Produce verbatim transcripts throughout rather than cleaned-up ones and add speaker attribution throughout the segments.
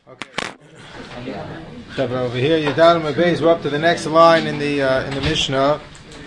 Speaker 1: Okay. So over here, Yadalim Abayz, we're up to the next line in the uh, in the Mishnah.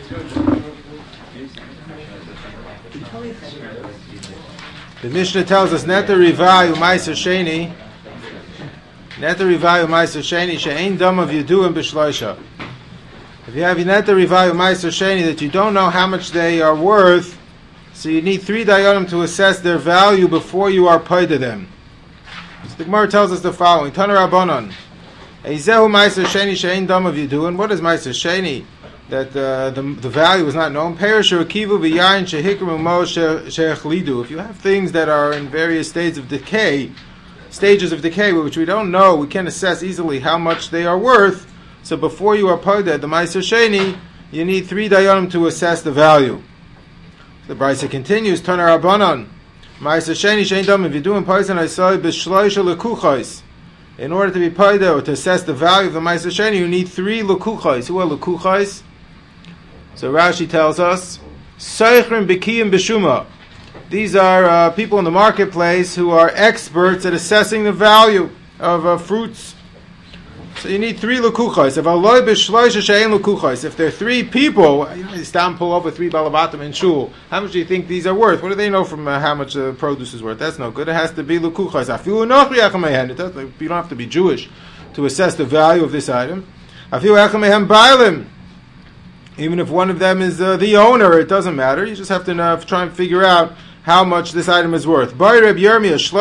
Speaker 1: The Mishnah tells us, "Neta rivai u'maiser sheni, neta rivai u'maiser sheni she'ein dam of yaduim b'shloisha." If you have neta rivai u'maiser sheni that you don't know how much they are worth, so you need three dayanim to assess their value before you are paid to them. So the Gemara tells us the following: Tana Rabbanon, Eizehu maiser sheni she'ein dam of yaduim. What is maiser sheni? That uh, the the value is not known. Perish or kivu v'yayin shehikru mo she'echlidu. If you have things that are in various stages of decay, stages of decay which we don't know, we can't assess easily how much they are worth. So before you are paid the maiser sheni, you need three dayanim to assess the value. The Brisa continues. Tana Rabbanon, maiser sheni she'ein dam. If you do in paisan aisai b'shloisha lekuchos. In order to be paid or to assess the value of the maiser sheni, you need three lekuchos. Who are lekuchos? So Rashi tells us, Seichrim Bikiyim B'Shuma. These are uh, people in the marketplace who are experts at assessing the value of uh, fruits. So you need three lekuchos. If aloi b'shloisha she'ein lekuchos, if there are three people, you know, you stand pull over three balabatim in shul. How much do you think these are worth? What do they know from uh, how much uh, produce is worth? That's no good. It has to be lekuchos. Afilu nochri achamehem. It doesn't. You don't have to be Jewish to assess the value of this item. Afilu achamehem bailim. Even if one of them is uh, the owner, it doesn't matter. You just have to uh, try and figure out how much this item is worth. What if you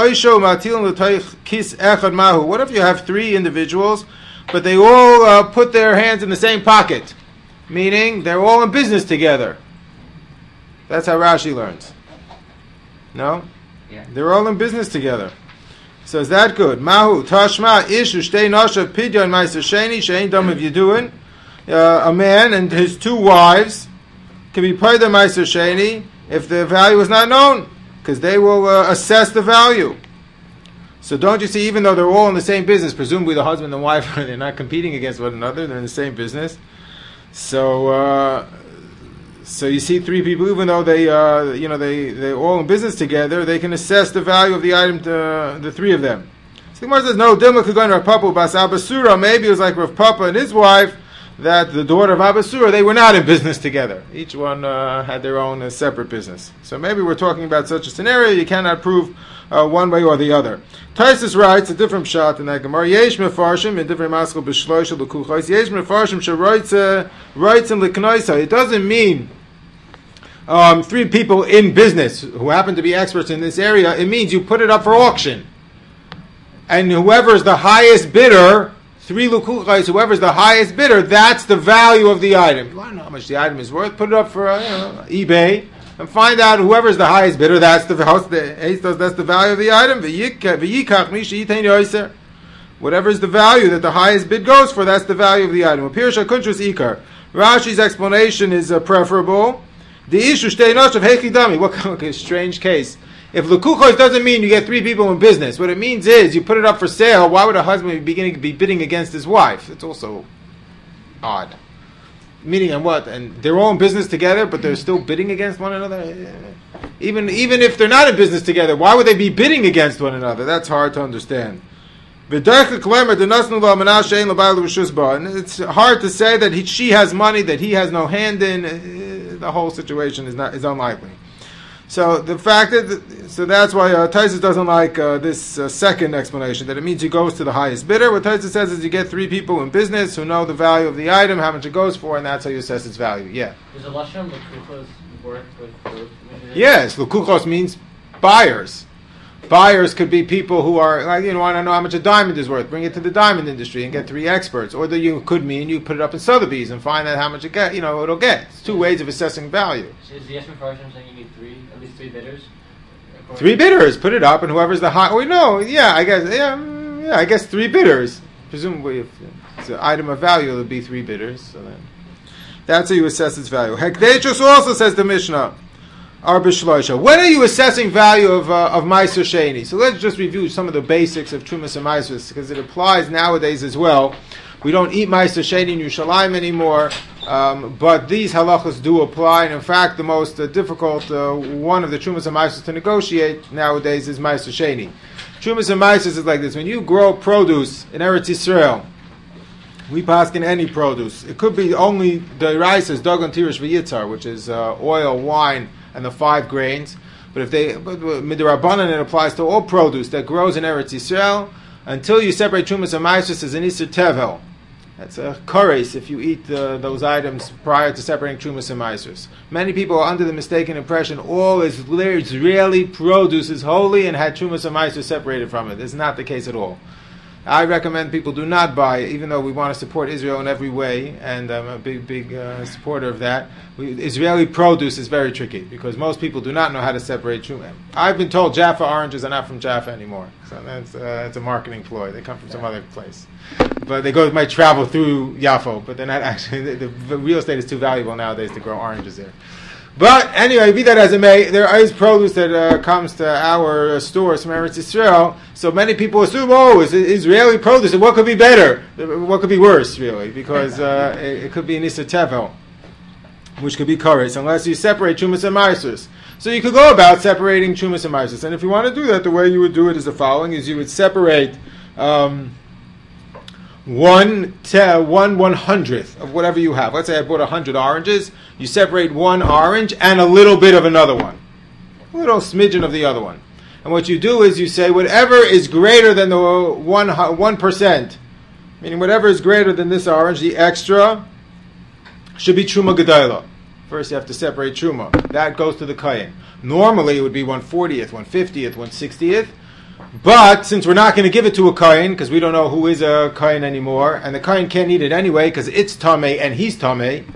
Speaker 1: have three individuals, but they all uh, put their hands in the same pocket? Meaning, they're all in business together. That's how Rashi learns. No?
Speaker 2: Yeah.
Speaker 1: They're all in business together. So is that good? Mahu, Tashma, Ishu, Shtei Nasha, Pidyon, Maiser Sheni, Shein Dam of Yeduin. Uh, a man and his two wives can be paid the maiser sheni if the value is not known, because they will uh, assess the value. So don't you see, even though they're all in the same business, presumably the husband and wife, they're not competing against one another, they're in the same business. So, uh, so you see three people, even though they, uh, you know, they they're all in business together, they can assess the value of the item to uh, the three of them. So the Gemara says, no, Dilma could go in Rav Papa bas Abasura. Maybe it was like Rav Papa and his wife, that the daughter of Abasura, they were not in business together. Each one uh, had their own uh, separate business. So maybe we're talking about such a scenario. You cannot prove uh, one way or the other. Taisus writes a different shot in that Gemara. Yesh mefarshim in different maskal b'shloisha l'kuchos. Yesh mefarshim sheroitz writes in l'knoisa. It doesn't mean um, three people in business who happen to be experts in this area. It means you put it up for auction, and whoever is the highest bidder. Three lukuchais, whoever's the highest bidder, that's the value of the item. You want to know how much the item is worth? Put it up for uh, you know, eBay and find out whoever's the highest bidder, that's the house, that's the value of the item. Whatever is the value that the highest bid goes for, that's the value of the item. Rashi's explanation is uh, preferable. The issue what kind of strange case. If lekuchos doesn't mean you get three people in business, what it means is you put it up for sale. Why would a husband be beginning be bidding against his wife? It's also odd. Meaning on what? And they're all in business together, but they're still bidding against one another. Even even if they're not in business together, why would they be bidding against one another? That's hard to understand. And it's hard to say that he, she has money that he has no hand in. The whole situation is not is unlikely. So the fact that, so that's why uh, Taisus doesn't like uh, this uh, second explanation, that it means he goes to the highest bidder. What Taisus says is you get three people in business who know the value of the item, how much it goes for, and that's how you assess its value. Yeah.
Speaker 2: Does the lashon lekuchos work with both?
Speaker 1: Yes, lekuchos means buyers. Buyers could be people who are, like, you know, want to know how much a diamond is worth. Bring it to the diamond industry and get three experts. Or the, you could mean you put it up in Sotheby's and find out how much it get. You know, it'll get. It's two ways of assessing value.
Speaker 2: So is the Yeshua Farshim saying you need three, at least three bidders?
Speaker 1: Three bidders. Put it up, and whoever's the high. We know. Yeah, I guess. Yeah, yeah, I guess three bidders. Presumably, if it's an item of value, it'll be three bidders. So then, that's how you assess its value. Hekdechus also says the Mishnah. When are you assessing value of uh, of Maiser Sheni? So let's just review some of the basics of Trumas and Maiser, because it applies nowadays as well. We don't eat Maiser Sheni in Yerushalayim anymore, um, but these halachas do apply. And in fact, the most uh, difficult uh, one of the Trumas and Maiser to negotiate nowadays is Maiser Sheni. Trumas and Maasers is like this. When you grow produce in Eretz Yisrael, we paskin any produce. It could be only the rices, Dagon, Tirish, V'yitzar, which is uh, oil, wine, and the five grains. But if they, midrabanan, it applies to all produce that grows in Eretz Yisrael until you separate Trumas and Maasers as an Isser Tevel. That's a kares if you eat uh, those items prior to separating Trumas and Maasers. Many people are under the mistaken impression all Israeli produce is holy and had Trumas and Maasers separated from it. It's not the case at all. I recommend people do not buy, even though we want to support Israel in every way, and I'm a big, big uh, supporter of that. We, Israeli produce is very tricky because most people do not know how to separate Truma. I've been told Jaffa oranges are not from Jaffa anymore, so that's uh, that's a marketing ploy. They come from some other place, but they go might travel through Yaffo, but they're not actually. The, the real estate is too valuable nowadays to grow oranges there. But anyway, be that as it may, there is produce that uh, comes to our uh, stores from Eretz Yisrael. So many people assume, oh, it's Israeli produce. What could be better? What could be worse, really? Because uh, it, it could be an Isser Tevel, which could be kares, unless you separate Trumas and Maasers. So you could go about separating Trumas and Maasers. And if you want to do that, the way you would do it is the following: is you would separate um, one te- one one hundredth of whatever you have. Let's say I bought a hundred oranges. You separate one orange and a little bit of another one, a little smidgen of the other one. And what you do is you say whatever is greater than the one one percent, meaning whatever is greater than this orange, the extra should be Truma Gedola. First, you have to separate Truma. That goes to the Kayin. Normally, it would be one fortieth, one fiftieth, one sixtieth. But since we're not going to give it to a Kayin, because we don't know who is a Kayin anymore, and the Kayin can't eat it anyway because it's Tameh and he's Tameh,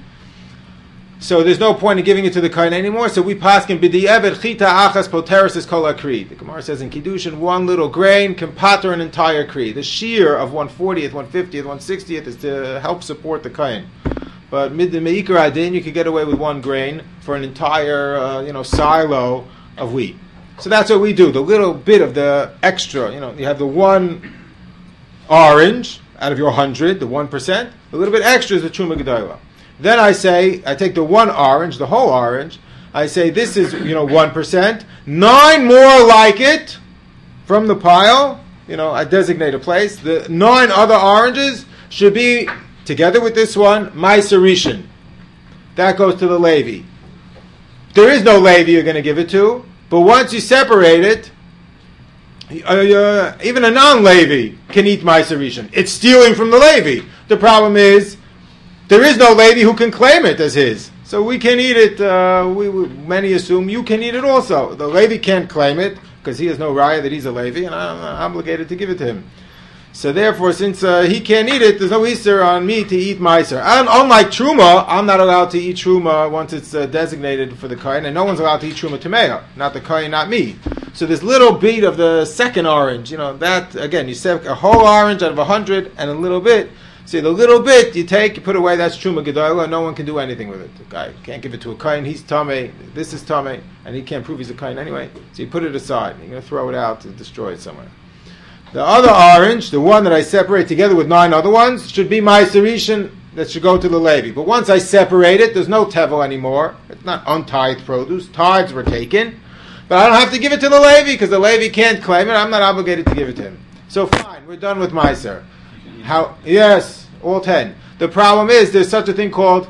Speaker 1: so there's no point in giving it to the Kayin anymore. So we paskin b'di'evet chita achas poteris is kol akri. The Gemara says in Kiddushin, one little grain can pater an entire kri. The shear of one fortieth, one fiftieth, one sixtieth is to help support the Kayin. But mid the meikar adin, you can get away with one grain for an entire, uh, you know, silo of wheat. So that's what we do. The little bit of the extra, you know, you have the one orange out of your hundred, the one percent. The little bit extra is the Truma Gedola. Then I say, I take the one orange, the whole orange. I say this is, you know, one percent. Nine more like it from the pile. You know, I designate a place. The nine other oranges should be, together with this one, Meiser Rishon. That goes to the Levi. There is no Levi you're going to give it to. But once you separate it, uh, uh, even a non-Levi can eat Meiser Rishon. It's stealing from the Levi. The problem is, there is no Levi who can claim it as his. So we can eat it, uh, we, we, many assume you can eat it also. The Levi can't claim it, because he has no raya that he's a Levi, and I'm obligated to give it to him. So therefore, since uh, he can't eat it, there's no Easter on me to eat Meiser. And unlike Truma, I'm not allowed to eat Truma once it's uh, designated for the Kayin, and no one's allowed to eat Truma Tamea. Not the Kayin, not me. So this little bit of the second orange, you know, that, again, you set a whole orange out of a hundred, and a little bit. See, the little bit you take, you put away, that's Truma Gedola, no one can do anything with it. The guy can't give it to a Kayin, he's Tameh, this is Tameh, and he can't prove he's a Kayin anyway. So you put it aside, you're going to throw it out to destroy it somewhere. The other orange, the one that I separate together with nine other ones, should be Meiser Rishon, that should go to the Levi. But once I separate it, there's no tevel anymore. It's not untithed produce. Tithes were taken. But I don't have to give it to the Levi, because the Levi can't claim it. I'm not obligated to give it to him. So fine, we're done with Meiser. How? Yes, all ten. The problem is, there's such a thing called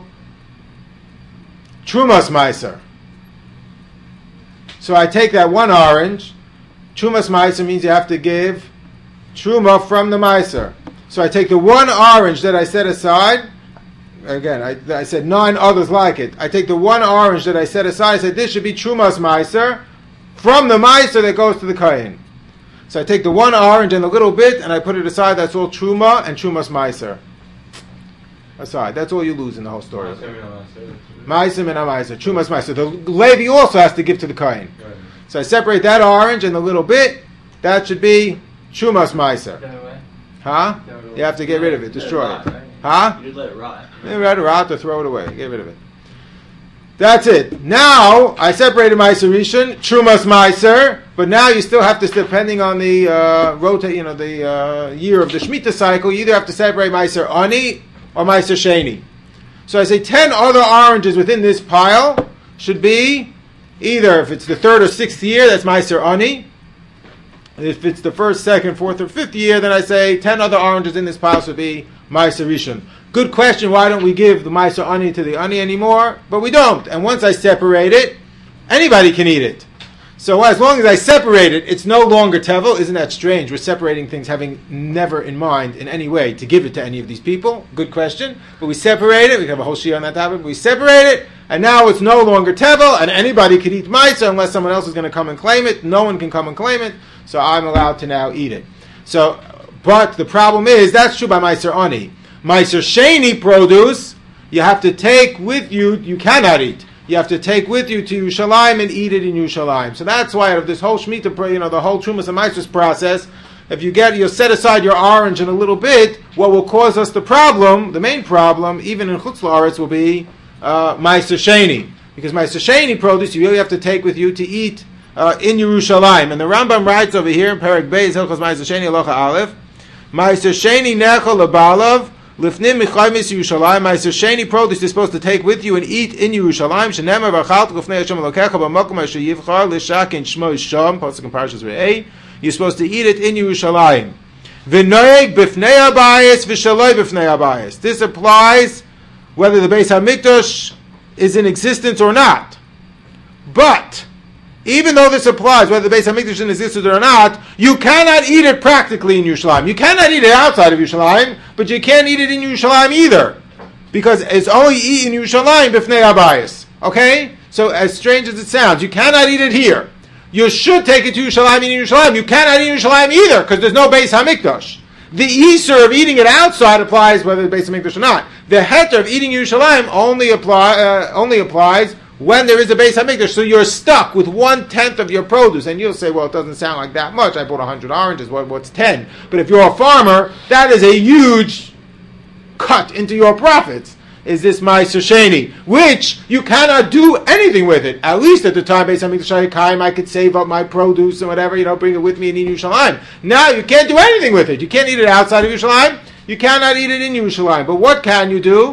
Speaker 1: Trumas Meiser. So I take that one orange. Trumas Meiser means you have to give Truma from the Meiser. So I take the one orange that I set aside. Again, I, I said nine others like it. I take the one orange that I set aside. I said this should be Trumas Meiser from the Meiser that goes to the Kayin. So I take the one orange and a little bit and I put it aside. That's all Truma and Trumas Meiser. Aside. That's all you lose in the whole story. Meiser and Meiser. Trumas Meiser. The Levi also has to give to the Kayin. So I separate that orange and a little bit. That should be Trumas Meiser. Huh? You have to get rid of it, destroy it. Huh?
Speaker 2: You just let it rot.
Speaker 1: You let it rot or throw it away. Get rid of it. That's it. Now, I separated Meiser Rishon, Trumas Meiser, but now you still have to, depending on the uh, rotate, you know, the uh, year of the Shemitah cycle, you either have to separate Meiser Ani or Meiser Sheni. So I say ten other oranges within this pile should be either, if it's the third or sixth year, that's Meiser Ani. If it's the first, second, fourth, or fifth year, then I say ten other oranges in this pile should be Ma'aser Rishon. Good question, why don't we give the Ma'aser Ani to the Ani anymore? But we don't. And once I separate it, anybody can eat it. So as long as I separate it, it's no longer tevel. Isn't that strange? We're separating things having never in mind in any way to give it to any of these people. Good question. But we separate it. We have a whole shia on that topic. We separate it, and now it's no longer tevel, and anybody can eat ma'aser unless someone else is going to come and claim it. No one can come and claim it, so I'm allowed to now eat it. So, but the problem is, that's true by ma'aser ani. Ma'aser sheni produce, you have to take with you, you cannot eat. You have to take with you to Yerushalayim and eat it in Yerushalayim. So that's why out of this whole Shemitah, you know, the whole Trumas and Maasros process, if you get, you'll set aside your orange in a little bit, what will cause us the problem, the main problem, even in Chutz La'aretz, will be uh, Ma'aser Sheni. Because Ma'aser Sheni produce, you really have to take with you to eat uh, in Yerushalayim. And the Rambam writes over here in Perek Beis, Hilchos Ma'aser Sheni, Halacha Aleph, Ma'aser Sheni nechol lebalav, Lifnim Michaymis Yerushalayim, Ma'aser Sheni produce is supposed to take with you and eat in Yerushalayim. Shenemar v'achalt gufnei Hashem Elokecha b'makom asher yivchar l'shakin shmo Sham. Pasuk in Parshas Re'eh. You're supposed to eat it in Yerushalayim. V'noeg b'fnei habayis v'shaloi b'fnei habayis. This applies whether the Beis Hamikdash is in existence or not. But even though this applies, whether the Beis Hamikdash is in existence or not, you cannot eat it practically in Yerushalayim. You cannot eat it outside of Yerushalayim, but you can't eat it in Yerushalayim either, because it's only eaten in Yerushalayim b'fnei habayis. Okay? So as strange as it sounds, you cannot eat it here. You should take it to Yerushalayim in Yerushalayim. You cannot eat in Yerushalayim either, because there's no Beis Hamikdash. The Isur of eating it outside applies whether the Beis Hamikdash or not. The Heter of eating Yerushalayim only apply uh, only applies when there is a Beis Hamikdash. So you're stuck with one-tenth of your produce. And you'll say, well, it doesn't sound like that much. I bought one hundred oranges. What, what's ten? But if you're a farmer, that is a huge cut into your profits. Is this Ma'aser Sheni, which you cannot do anything with it. At least at the time, Beis Hamikdash Hayakayim, I could save up my produce and whatever, you know, bring it with me and eat Yerushalayim. Now you can't do anything with it. You can't eat it outside of Yerushalayim. You cannot eat it in Yerushalayim. But what can you do?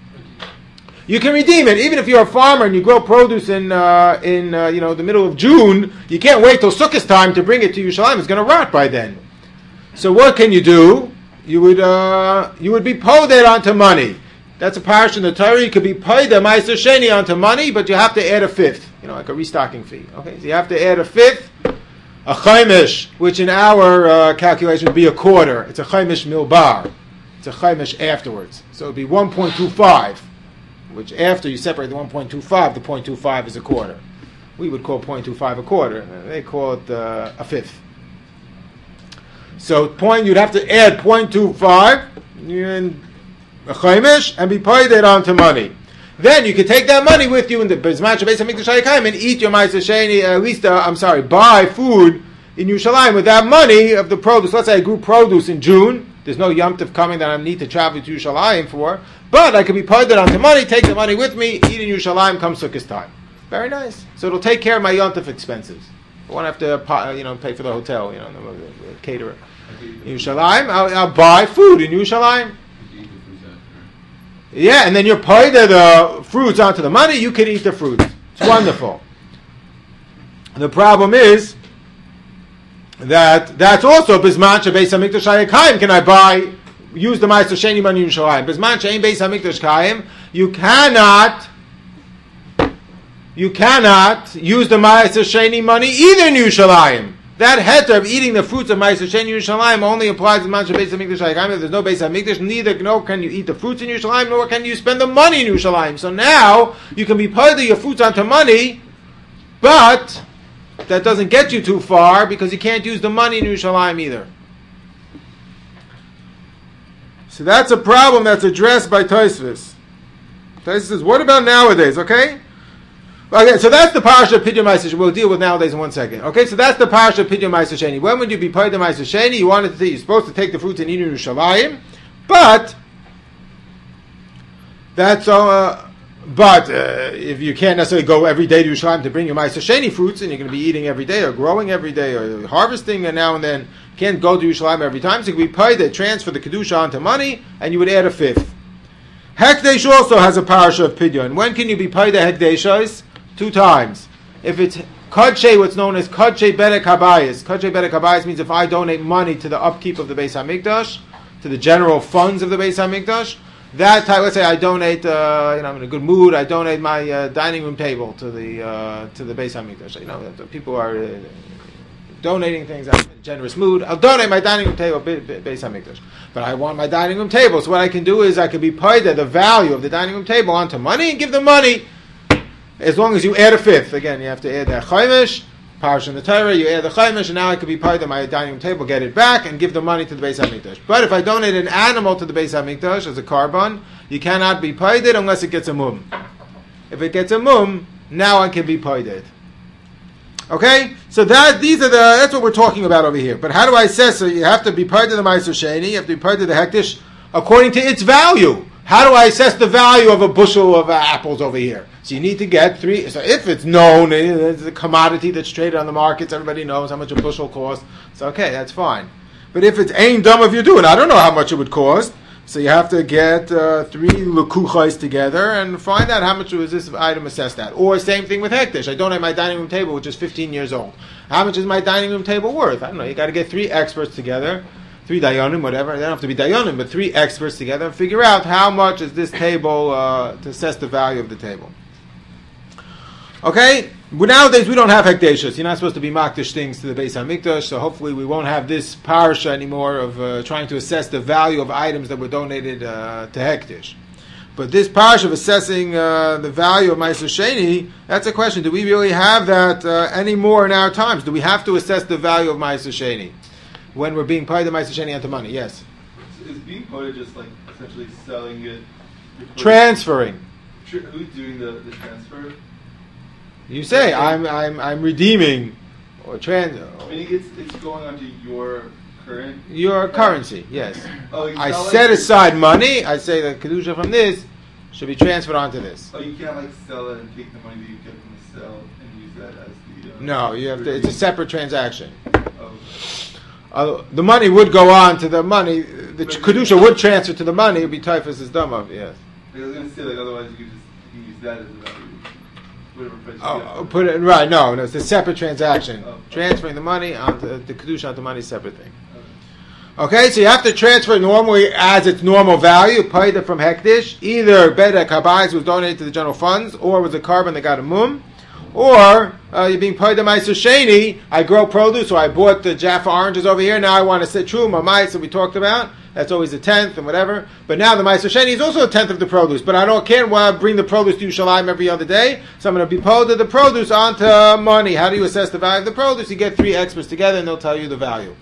Speaker 1: You can redeem it. Even if you're a farmer and you grow produce in uh, in uh, you know the middle of June, you can't wait till Sukkot time to bring it to Yerushalayim. It's going to rot by then. So what can you do? You would uh, you would be poded onto money. That's a parish in the Torah. You could be paid a Ma'aser Sheni onto money, but you have to add a fifth. You know, like a restocking fee. Okay, so you have to add a fifth, a chaimish, which in our uh, calculation would be a quarter. It's a chaimish milbar. It's a chaimish afterwards. So it would be one point two five. Which after you separate the one point two five, the zero point two five is a quarter. We would call zero point two five a quarter. They call it uh, a fifth. So point, you'd have to add zero point two five and a chaimish and be paid it onto money. Then you could take that money with you in the Bezman Beis Hamikdash Hayakayim and eat your Ma'aser Sheni, at least, uh, I'm sorry, buy food in Yerushalayim with that money of the produce. Let's say I grew produce in June. There's no Yom Tov coming that I need to travel to Yerushalayim for. But I could be paid it onto money, take the money with me, eat in Yerushalayim, come Sukkot time. Very nice. So it'll take care of my Yom Tov expenses. I won't have to, you know, pay for the hotel, you know, the, the caterer. In Yerushalayim, I'll, I'll buy food in Yerushalayim. Yeah, and then you're paid the fruits onto the money, you can eat the fruits. It's wonderful. The problem is that that's also Bizman Beis Hamikdash Hayakayim. Can I buy, use the Ma'aser Sheni money in Yerushalayim? Bizman She'ein Beis Hamikdash Hayakayim, you cannot, you cannot use the Ma'aser Sheni money either in Yerushalayim. That heter of eating the fruits of Ma'aser Sheni in Yerushalayim only applies to Bizman Beis Hamikdash Hayakayim. If there's no Beis Hamikdash, neither nor can you eat the fruits in Yerushalayim, nor can you spend the money in Yerushalayim. So now you can be paid your fruits onto money, but that doesn't get you too far because you can't use the money in Yerushalayim either. So that's a problem that's addressed by Tosfos. Tosfos says, what about nowadays, okay? Okay, so that's the parasha of Pidyon Ma'aser Sheni. We'll deal with nowadays in one second. Okay, so that's the parasha of Pidyon Ma'aser Sheni. When would you be paid the Ma'aser Sheni? You wanted to take, you're supposed to take the fruits and eat in Yerushalayim, but that's uh, but uh, if you can't necessarily go every day to Yerushalayim to bring your Ma'aser Sheni fruits, and you're going to be eating every day or growing every day or harvesting now and then, you can't go to Yerushalayim every time. So you could be paid to transfer the kedusha onto money, and you would add a fifth. Hekdesh also has a parasha of Pidyon. When can you be paid the Hekdeshos? Two times. If it's Kadshe, what's known as Kadshe Bedek Habayis. Kadshe Bedek Habayis means if I donate money to the upkeep of the Beis HaMikdash, to the general funds of the Beis HaMikdash, that time, let's say I donate, uh, you know, I'm in a good mood, I donate my uh, dining room table to the uh, to the Beis HaMikdash. You know, the people are uh, donating things, I'm in a generous mood, I'll donate my dining room table to Beis HaMikdash. But I want my dining room table, so what I can do is I can be paid the value of the dining room table onto money and give them money. As long as you add a fifth. Again, you have to add that chaimish, parish in the Torah, you add the chaimish, and now I could be paid on my dining room table, get it back, and give the money to the Beis HaMikdash. But if I donate an animal to the Beis HaMikdash as a korban, you cannot be paid it unless it gets a mum. If it gets a mum, now I can be paid it. Okay? So that these are the that's what we're talking about over here. But how do I assess? So you have to be paid to the Ma'aser Sheni, you have to be paid to the Hektish according to its value. How do I assess the value of a bushel of uh, apples over here? So you need to get three. So if it's known, it's a commodity that's traded on the markets, everybody knows how much a bushel costs. So okay, that's fine. But if it's ain't dumb if you do it, I don't know how much it would cost. So you have to get uh, three lekuchais together and find out how much was this item assessed at. Or same thing with hektish. I donate my dining room table, which is fifteen years old. How much is my dining room table worth? I don't know. You got to get three experts together. Three dayanim, whatever. They don't have to be dayanim, but three experts together and figure out how much is this table uh, to assess the value of the table. Okay? But nowadays we don't have hekdeshus. You're not supposed to be makdish things to the Beis HaMikdash, so hopefully we won't have this parasha anymore of uh, trying to assess the value of items that were donated uh, to hekdish. But this parasha of assessing uh, the value of Ma'aser Sheni, that's a question. Do we really have that uh, anymore in our times? Do we have to assess the value of Ma'aser Sheni when we're being paid the Ma'aser Sheni onto money? Yes.
Speaker 3: Is being paid just like essentially selling it?
Speaker 1: Transferring.
Speaker 3: Tr- who's doing the, the transfer?
Speaker 1: You say I'm I'm I'm redeeming or trans.
Speaker 3: I mean, it's it's going onto your current
Speaker 1: Your currency, yes.
Speaker 3: Oh, it's
Speaker 1: I
Speaker 3: not
Speaker 1: set
Speaker 3: like
Speaker 1: aside money. I say the kedusha from this should be transferred onto this.
Speaker 3: Oh, you can't like sell it and take the money that you get from the sale and use that as the. Uh,
Speaker 1: No, you have to. It's a separate transaction.
Speaker 3: Oh.
Speaker 1: Uh, the money would go on to the money. The ch- kedusha would transfer to the money. It would be typhus as dumb of yes.
Speaker 3: I was going to say like otherwise you could just you can use that as a value. Whatever price you
Speaker 1: Oh,
Speaker 3: get.
Speaker 1: put it right. No, no, it's a separate transaction.
Speaker 3: Oh, okay.
Speaker 1: Transferring the money onto the kedusha onto money, is a separate thing.
Speaker 3: Okay.
Speaker 1: Okay, so you have to transfer normally as its normal value, paid it from hektish, either bedek habayis was donated to the general funds, or was a carbon that got a mum, or uh, you're being paid the Ma'aser Sheni. I grow produce, so I bought the Jaffa oranges over here. Now I want to sit true my mice that we talked about. That's always a tenth and whatever. But now the Ma'aser Sheni is also a tenth of the produce. But I don't care. Well, I bring the produce to Yerushalayim every other day, so I'm going to be paid the produce onto money. How do you assess the value of the produce? You get three experts together, and they'll tell you the value.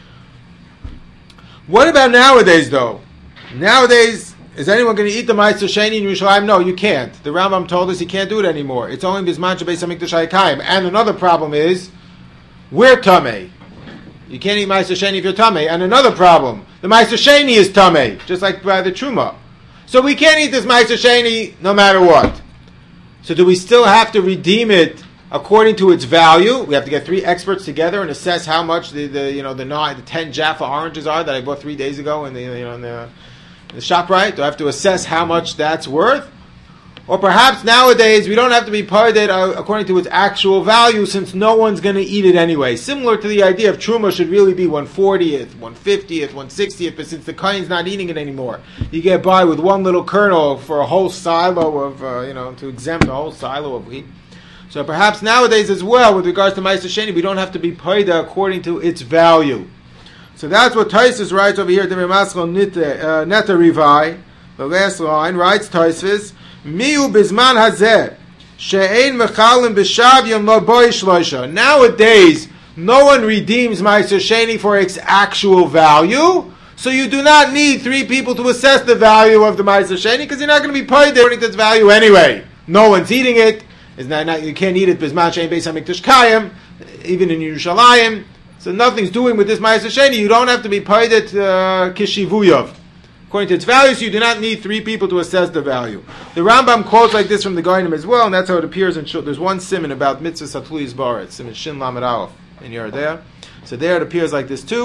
Speaker 1: What about nowadays, though? Nowadays, is anyone going to eat the Ma'aser Sheni in Yerushalayim? No, you can't. The Rambam told us you can't do it anymore. It's only Bizman Beis HaMikdash Hayakayim. And another problem is, we're Tameh. You can't eat Ma'aser Sheni if you're Tameh. And another problem, the Ma'aser Sheni is Tameh, just like by the Truma. So we can't eat this Ma'aser Sheni no matter what. So do we still have to redeem it according to its value? We have to get three experts together and assess how much the, the you know the nine, the ten Jaffa oranges are that I bought three days ago in the you know in the, in the shop. Right? Do I have to assess how much that's worth? Or perhaps nowadays we don't have to be paid uh, according to its actual value, since no one's going to eat it anyway. Similar to the idea of truma should really be one fortieth, one fiftieth, one sixtieth, but since the kohen's not eating it anymore, you get by with one little kernel for a whole silo of uh, you know to exempt a whole silo of wheat. So perhaps nowadays as well, with regards to Ma'aser Sheni, we don't have to be paid according to its value. So that's what Tosfos writes over here. The Neta Rivai, the last line, writes Tosfos, Miu bizman hazeh, she'ein mechalim b'shavyon lo boi shloisha. Nowadays, no one redeems Ma'aser Sheni for its actual value, so you do not need three people to assess the value of the Ma'aser Sheni, because you're not going to be paid according to its value anyway. No one's eating it. It's not, not, you can't eat it bizman she'ein beis hamikdash kayim, even in Yerushalayim. So nothing's doing with this Ma'aser Sheni. You don't have to be paid at uh, kishivuyov. According to its values, you do not need three people to assess the value. The Rambam quotes like this from the Goinim as well, and that's how it appears in Shul. There's one siman about mitzvah satluyis baretz, siman shin lamed aleph in Yeridea. So there it appears like this too. But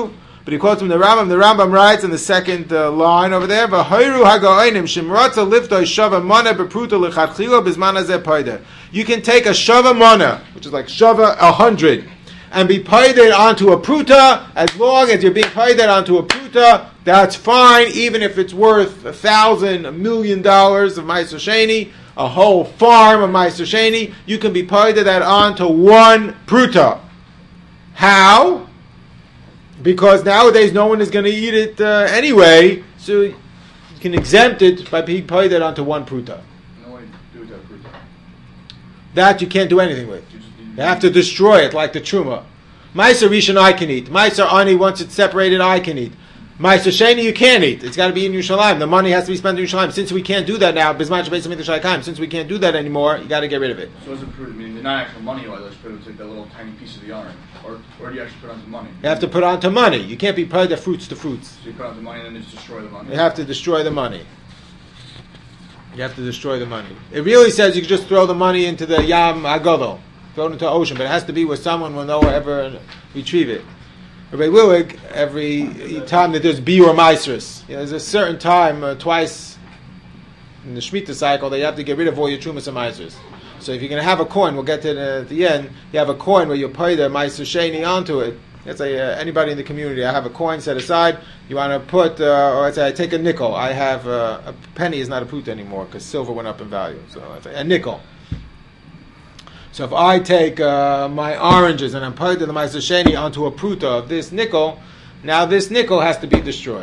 Speaker 1: But he quotes from the Rambam. The Rambam writes in the second uh, line over there, "V'hoiru haga'onim shimratza liftoi shava mana bepruta lechatchila bizman hazeh paida." You can take a shava mana, which is like shava a hundred, and be paided onto a pruta. As long as you're being paided onto a pruta, that's fine. Even if it's worth a thousand, a million dollars of Ma'aser Sheni, a whole farm of Ma'aser Sheni, you can be paided that onto one pruta. How? Because nowadays no one is going to eat it uh, anyway, so you can exempt it by being paid it onto one pruta.
Speaker 3: No way to do that pruta.
Speaker 1: That you can't do anything with. You have to destroy it like the truma. Ma'aser Rishon I can eat. Ma'aser Ani, once it's separated, I can eat. Ma'aser Sheni you can't eat. It's got to be in Yerushalayim. The money has to be spent in Yerushalayim. Since we can't do that now, since we can't do that anymore, you got to get rid of it.
Speaker 3: So what's the pruta? I mean, they're not actual money oil, but it's like that little tiny piece of the yarn. Or, or do you actually put onto money?
Speaker 1: You have to put onto money. You can't be paid the fruits to fruits.
Speaker 3: So you put onto money and then just destroy the money?
Speaker 1: You have to destroy the money. You have to destroy the money. It really says you can just throw the money into the Yam Agadol, throw it into the ocean, but it has to be where someone will know ever retrieve it. Rabbi Willig, every time that there's Biur Maisrus, you know, there's a certain time, uh, twice in the Shemitah cycle, that you have to get rid of all your Trumas and Maisrus. So if you're going to have a coin, we'll get to it at the end, you have a coin where you pay the Ma'aser Sheni onto it. Let's say uh, anybody in the community, I have a coin set aside, you want to put, uh, or let's say I take a nickel, I have uh, a penny is not a pruta anymore because silver went up in value, so let's say a nickel. So if I take uh, my oranges and I'm putting the Ma'aser Sheni onto a pruta of this nickel, now this nickel has to be destroyed.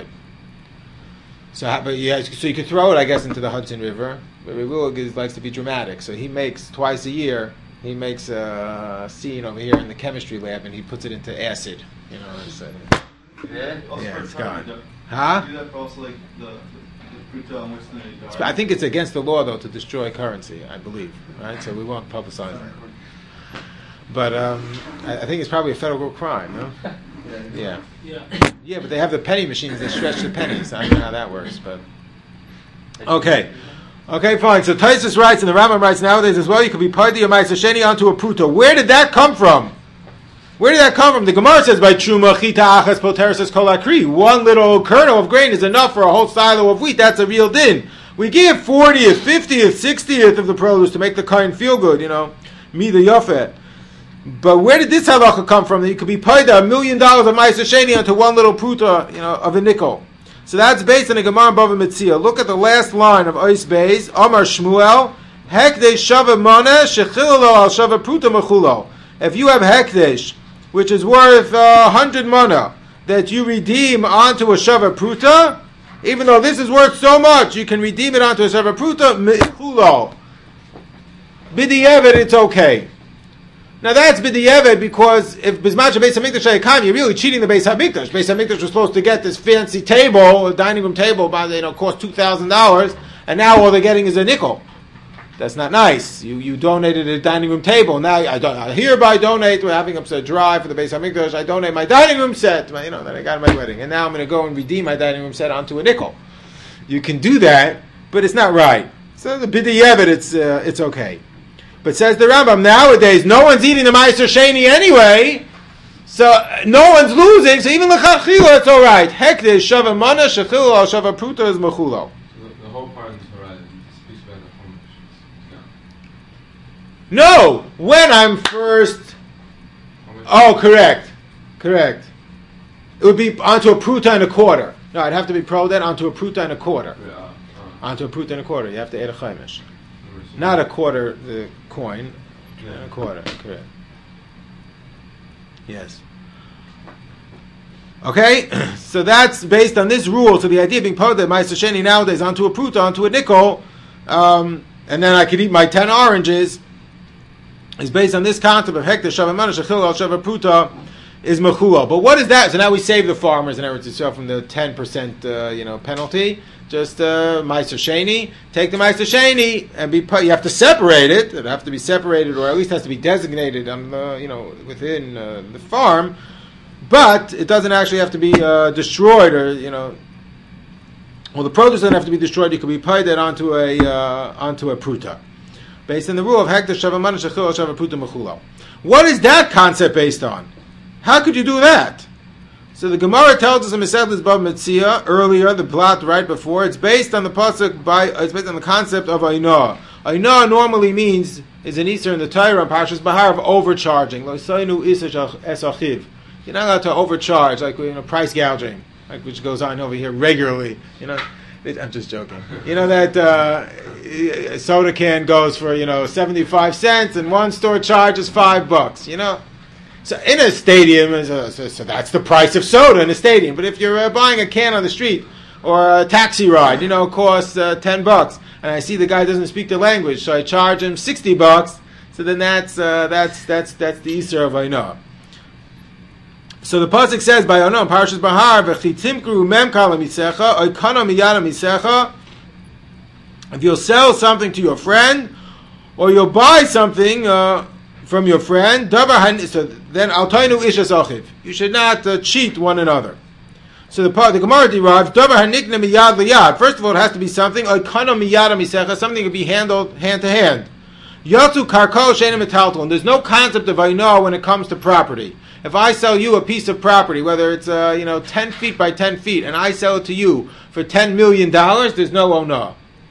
Speaker 1: So, but yeah, so you could throw it, I guess, into the Hudson River. But Willig likes to be dramatic, so he makes twice a year. He makes a scene over here in the chemistry lab, and he puts it into acid. You know, it's, uh,
Speaker 3: Yeah?
Speaker 1: yeah, it's gone. Huh?
Speaker 3: Do that for also like the, the, the pruta on which the...
Speaker 1: I think it's against the law, though, to destroy currency. I believe, right? So we won't publicize it. But um, I, I think it's probably a federal crime, no? Yeah.
Speaker 2: Yeah.
Speaker 1: Yeah, but they have the penny machines that stretch the pennies. I don't know how that works, but okay, okay, fine. So Taisus writes, and the Rambam writes nowadays as well. You could be paid your Ma'aser Sheni onto a pruta. Where did that come from? Where did that come from? The Gemara says by Truma Chita Achas Poteris Kol Akri. One little kernel of grain is enough for a whole silo of wheat. That's a real din. We give fortieth, fiftieth, sixtieth of the produce to make the kain feel good. You know, me the yafet. But where did this halacha come from? That you could be paid a million dollars of Ma'aser Sheni onto one little pruta, you know, of a nickel. So that's based on a Gemara in Bava Metzia. Look at the last line of Ois Beis. Amar Shmuel, Hekdesh Shava Mana Shechilalo Al Shava Pruta Mechulo. If you have Hekdesh, which is worth a uh, hundred mana, that you redeem onto a Shava Pruta, even though this is worth so much, you can redeem it onto a Shava Pruta Mechulo. B'di'evet, it's okay. Now that's b'di'evet because if Bismach Beis HaMikdash Hayakam, you're really cheating the Beis HaMikdash. Beis HaMikdash was supposed to get this fancy table, a dining room table, by you know, cost two thousand dollars, and now all they're getting is a nickel. That's not nice. You you donated a dining room table. Now I, don't, I hereby donate. We're having a drive for the Beis HaMikdash. I donate my dining room set, my, you know, that I got at my wedding, and now I'm going to go and redeem my dining room set onto a nickel. You can do that, but it's not right. So the b'di'evet, it's uh, it's okay. But says the Rambam, nowadays no one's eating the Ma'aser Sheni anyway, so uh, no one's losing. So even l'chachila, it's all right. Hekdesh shava mana shechil al shava pruta is mechulo.
Speaker 4: So the, the whole part of this horizon speaks about the home missions.
Speaker 1: No, when I'm first. Oh, correct, correct. It would be onto a pruta and a quarter. No, I'd have to be pro then onto a pruta and a quarter.
Speaker 4: Yeah. Uh,
Speaker 1: Onto a pruta and a quarter, you have to add a chaimish. Not a quarter, the coin, yeah, a quarter, correct. Yes. Okay, so that's based on this rule. So the idea of being paid that Ma'aser Sheni nowadays onto a pruta, onto a nickel, um, and then I could eat my ten oranges, is based on this concept of hektar shava mana shechil al shava pruta is mechula. But what is that? So now we save the farmers and everything from the ten percent, uh, you know, penalty. Just uh, Ma'aser Sheni, take the Ma'aser Sheni and be. You have to separate it. It have to be separated, or at least has to be designated on the, you know, within uh, the farm. But it doesn't actually have to be uh, destroyed, or you know. Well, the produce doesn't have to be destroyed. You could be paid that onto a uh, onto a pruta, based on the rule of hektar shava mana shechil shava pruta mechulo. What is that concept based on? How could you do that? So the Gemara tells us in Masechtas Bava Metzia earlier, the plot right before. It's based on the pasuk by. It's based on the concept of Ainah. Ainah normally means is an Easter in the Torah and Parshas Bahar of overcharging. Lo Sainu Isash Es Achiv. You're not allowed to overcharge, like you know, price gouging, like which goes on over here regularly. You know, it, I'm just joking. You know that uh, a soda can goes for you know seventy-five cents, and one store charges five bucks. You know. So in a stadium, so, so, so that's the price of soda in a stadium. But if you're uh, buying a can on the street or a taxi ride, you know, it costs uh, ten bucks, and I see the guy doesn't speak the language, so I charge him sixty bucks. So then that's uh, that's that's that's the Easter of Ainah. So the pasuk says by Ainah in Parshas Bahar, "V'chitimkru memkar lemisecha oikana miyada misecha." If you'll sell something to your friend, or you'll buy something. Uh, From your friend, so then altainu ishas achiv. You should not uh, cheat one another. So the the Gemara derives davar hanikna miyad liyad. First of all, it has to be something oikana miyada misecha, something that can be handled hand to hand. Yatsu karko shenim metalton. There's no concept of ainah when it comes to property. If I sell you a piece of property, whether it's uh, you know ten feet by ten feet, and I sell it to you for ten million dollars, there's no onah.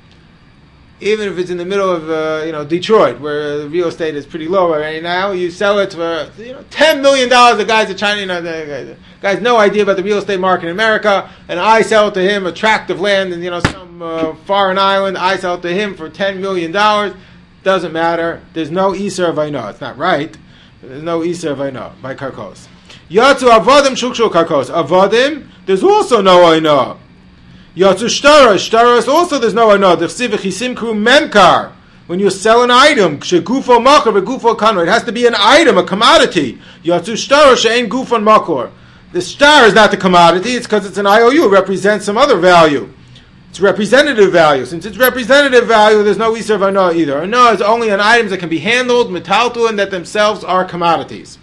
Speaker 1: Even if it's in the middle of uh, you know Detroit, where uh, real estate is pretty low right now, you sell it for you know ten million dollars. The guys are trying, you know, the guy's no idea about the real estate market in America, and I sell it to him a tract of land in you know some uh, foreign island. I sell it to him for ten million dollars. Doesn't matter. There's no Isur of Ainah. It's not right. There's no Isur of Ainah by karkos. Yatsu avodim shukshul karkos. Avodim. There's also no Ainah. Yatsu shtaros. Shtaros also there's no Ainah. D'chsiv v'chisimkru memkar. When you sell an item, shegufo makor v'gufo kanor. It has to be an item, a commodity. Yatsu shtaros she'ein gufon makor. The star is not the commodity. It's because it's an I O U. It represents some other value. It's representative value. Since it's representative value, there's no Isur of Ainah either. Ainah is only on items that can be handled, metaltu, and that themselves are commodities.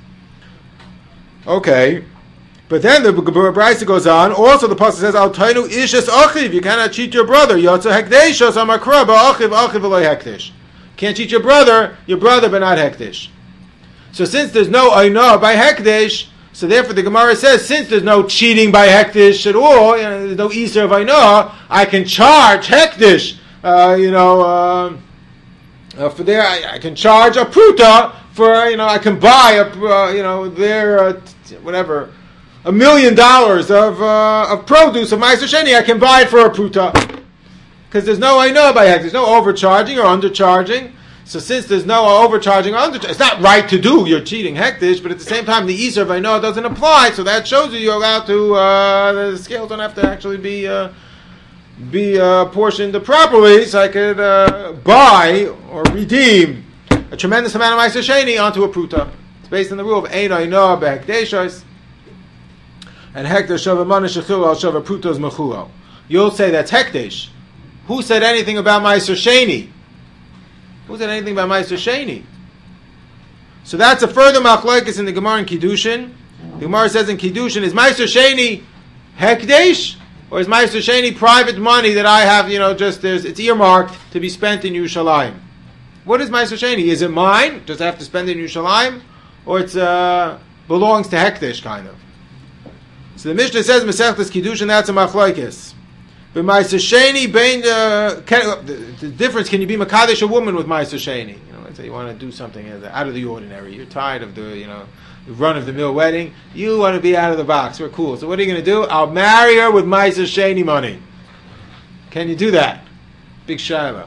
Speaker 1: Okay. But then the Brisa goes on. Also, the pasuk says, "Al tainu ishas achiv." You cannot cheat your brother. Yotza hekdeshos amakra ba'achiv achiv v'lo hekdesh. Can't cheat your brother, your brother, but not hekdesh. So since there's no Ainah by hekdesh, so therefore the Gemara says, since there's no cheating by hekdesh at all, you know, there's no Isur of Ainah, I can charge hekdesh. Uh, you know, uh, uh, for there I, I can charge a pruta for you know I can buy a uh, you know their uh, t- whatever. A million dollars of uh, of produce of Ma'aser Sheni, I can buy it for a pruta. Because there's no Ainah by hekdesh. There's no overcharging or undercharging. So since there's no overcharging or undercharging, it's not right to do, you're cheating hekdesh, but at the same time the Isur of Ainah doesn't apply, so that shows you you're allowed to, uh, the scales don't have to actually be uh, be uh, portioned properly, so I could uh, buy or redeem a tremendous amount of Ma'aser Sheni onto a pruta. It's based on the rule of Ein Ainah b'hekdeshos. And hekdesh shava mana shechil al shava prutos mechulo. You'll say that's hekdesh. Who said anything about Ma'aser Sheni? Who said anything about Ma'aser Sheni? So that's a further machlokes in the Gemara in Kiddushin. The Gemara says in Kiddushin, is Ma'aser Sheni hekdesh, or is Ma'aser Sheni private money that I have? You know, just there's it's earmarked to be spent in Yerushalayim. What is Ma'aser Sheni? Is it mine? Does I have to spend it in Yerushalayim, or it uh, belongs to hekdesh kind of? So the Mishnah says Masechtas Kiddushin, that's a machlokes. But Ma'aser Sheni, bein the, the difference, can you be makadesh a woman with Ma'aser Sheni? You know, let's say you want to do something out of the ordinary. You're tired of the you know the run of the mill wedding. You want to be out of the box. We're cool. So what are you going to do? I'll marry her with Ma'aser Sheni money. Can you do that? Big shaila.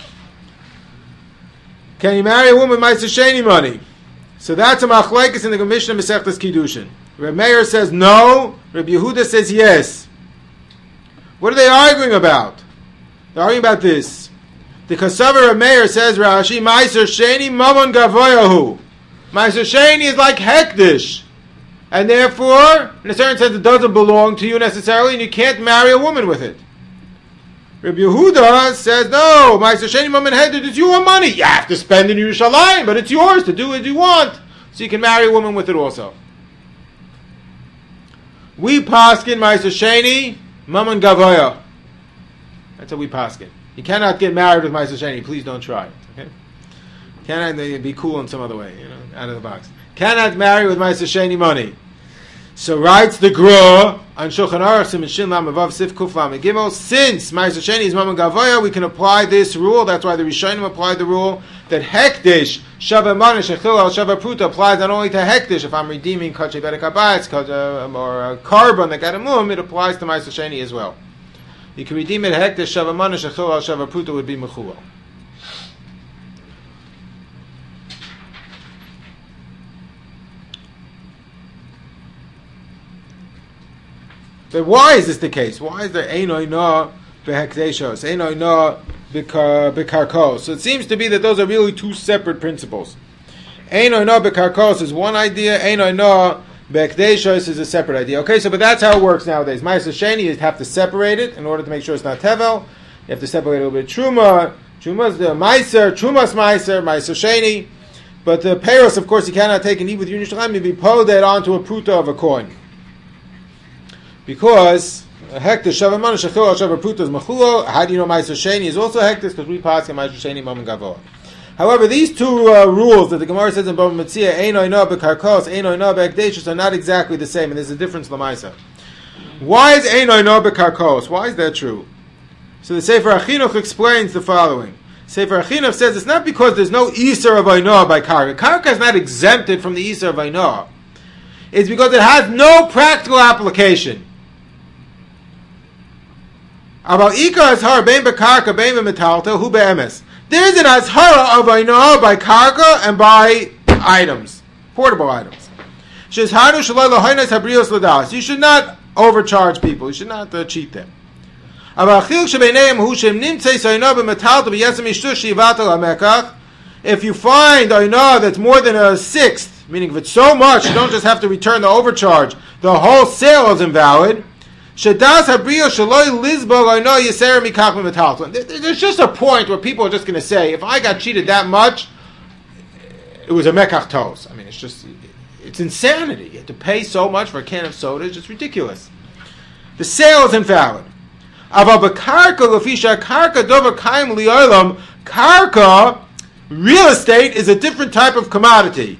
Speaker 1: Can you marry a woman with Ma'aser Sheni money? So that's a machlokes in the Mishnah Masechtas Kiddushin. Reb Meir says no. Reb Yehuda says yes. What are they arguing about? They're arguing about this. The Kasavar Reb Meir says Rashi Ma'aser Sheni Mamon Gavoyahu. Ma'aser Sheni is like hekdesh, and therefore, in a certain sense, it doesn't belong to you necessarily, and you can't marry a woman with it. Reb Yehuda says no. Ma'aser Sheni Mamon hekdesh is your money. You have to spend in Yerushalayim, but it's yours to do as you want, so you can marry a woman with it also. We paskin Ma'aser Sheni Mamon Gavoya. That's how we paskin. You cannot get married with Ma'aser Sheni. Please don't try. Okay? Cannot be cool in some other way. You know, out of the box. Cannot marry with Ma'aser Sheni money. So writes the Gra on Shulchan Aruch Siman Shin Lam Avav Sif Kuf Lam Gimel. Since Ma'aser Sheni is Mammon Gavoya, we can apply this rule. That's why the Rishonim applied the rule that Hektish Shava Manish Echil Al Shava Pruta applies not only to Hektish. If I'm redeeming Kachay Bedek Habayis or a carbon that got a mum, it applies to Ma'aser Sheni as well. You can redeem it Hektish Shava Manish Echil Al Shava Pruta would be Mechulal. But why is this the case? Why is there Einoi Na Behekdeshos, Einoi Na Bekarkos? So it seems to be that those are really two separate principles. Einoi Na Bekarkos is one idea, Einoi Na Behekdeshos is a separate idea. Okay, so but that's how it works nowadays. Ma'aser Sheni, you have to separate it in order to make sure it's not Tevel. You have to separate a little bit Truma, Truma's the Ma'aser, Truma's Ma'aser, Ma'aser Sheni. But the Peros, of course, you cannot take and eat with Yerushalayim, you be pulled that onto a pruta of a coin. Because hektish shavamana shechil shavar pruta is mechulo. How do you know Ma'aser Sheni is also hektish? Because we pass Ma'aser Sheni Mammon Gavoa. However, these two uh, rules that the Gemara says in Bava Metzia, Einoi Na bekarkos, Einoi Na beekdeshus, are not exactly the same, and there's a difference l'maisa. Why is Einoi Na bekarkos? Why is that true? So the Sefer Achinuch explains the following. Sefer Achinuch says it's not because there's no Isur of Einoah by karka. Karka is not exempted from the Isur of Einoah. It's because it has no practical application. About Ika Azhar bein bekarka bein bemetalta hu be'emes. There is an Azhara of Einoah by karka and by items, portable items. Shezhanu shalai lahaynais habrios ladas. You should not overcharge people. You should not uh, cheat them. If you find Einoah that's more than a sixth, meaning if it's so much, you don't just have to return the overcharge, the whole sale is invalid. There's just a point where people are just going to say, if I got cheated that much, it was a mekach tos. I mean, it's just, it's insanity. You have to pay so much for a can of soda, it's just ridiculous. The sale is invalid. Karka, real estate, is a different type of commodity.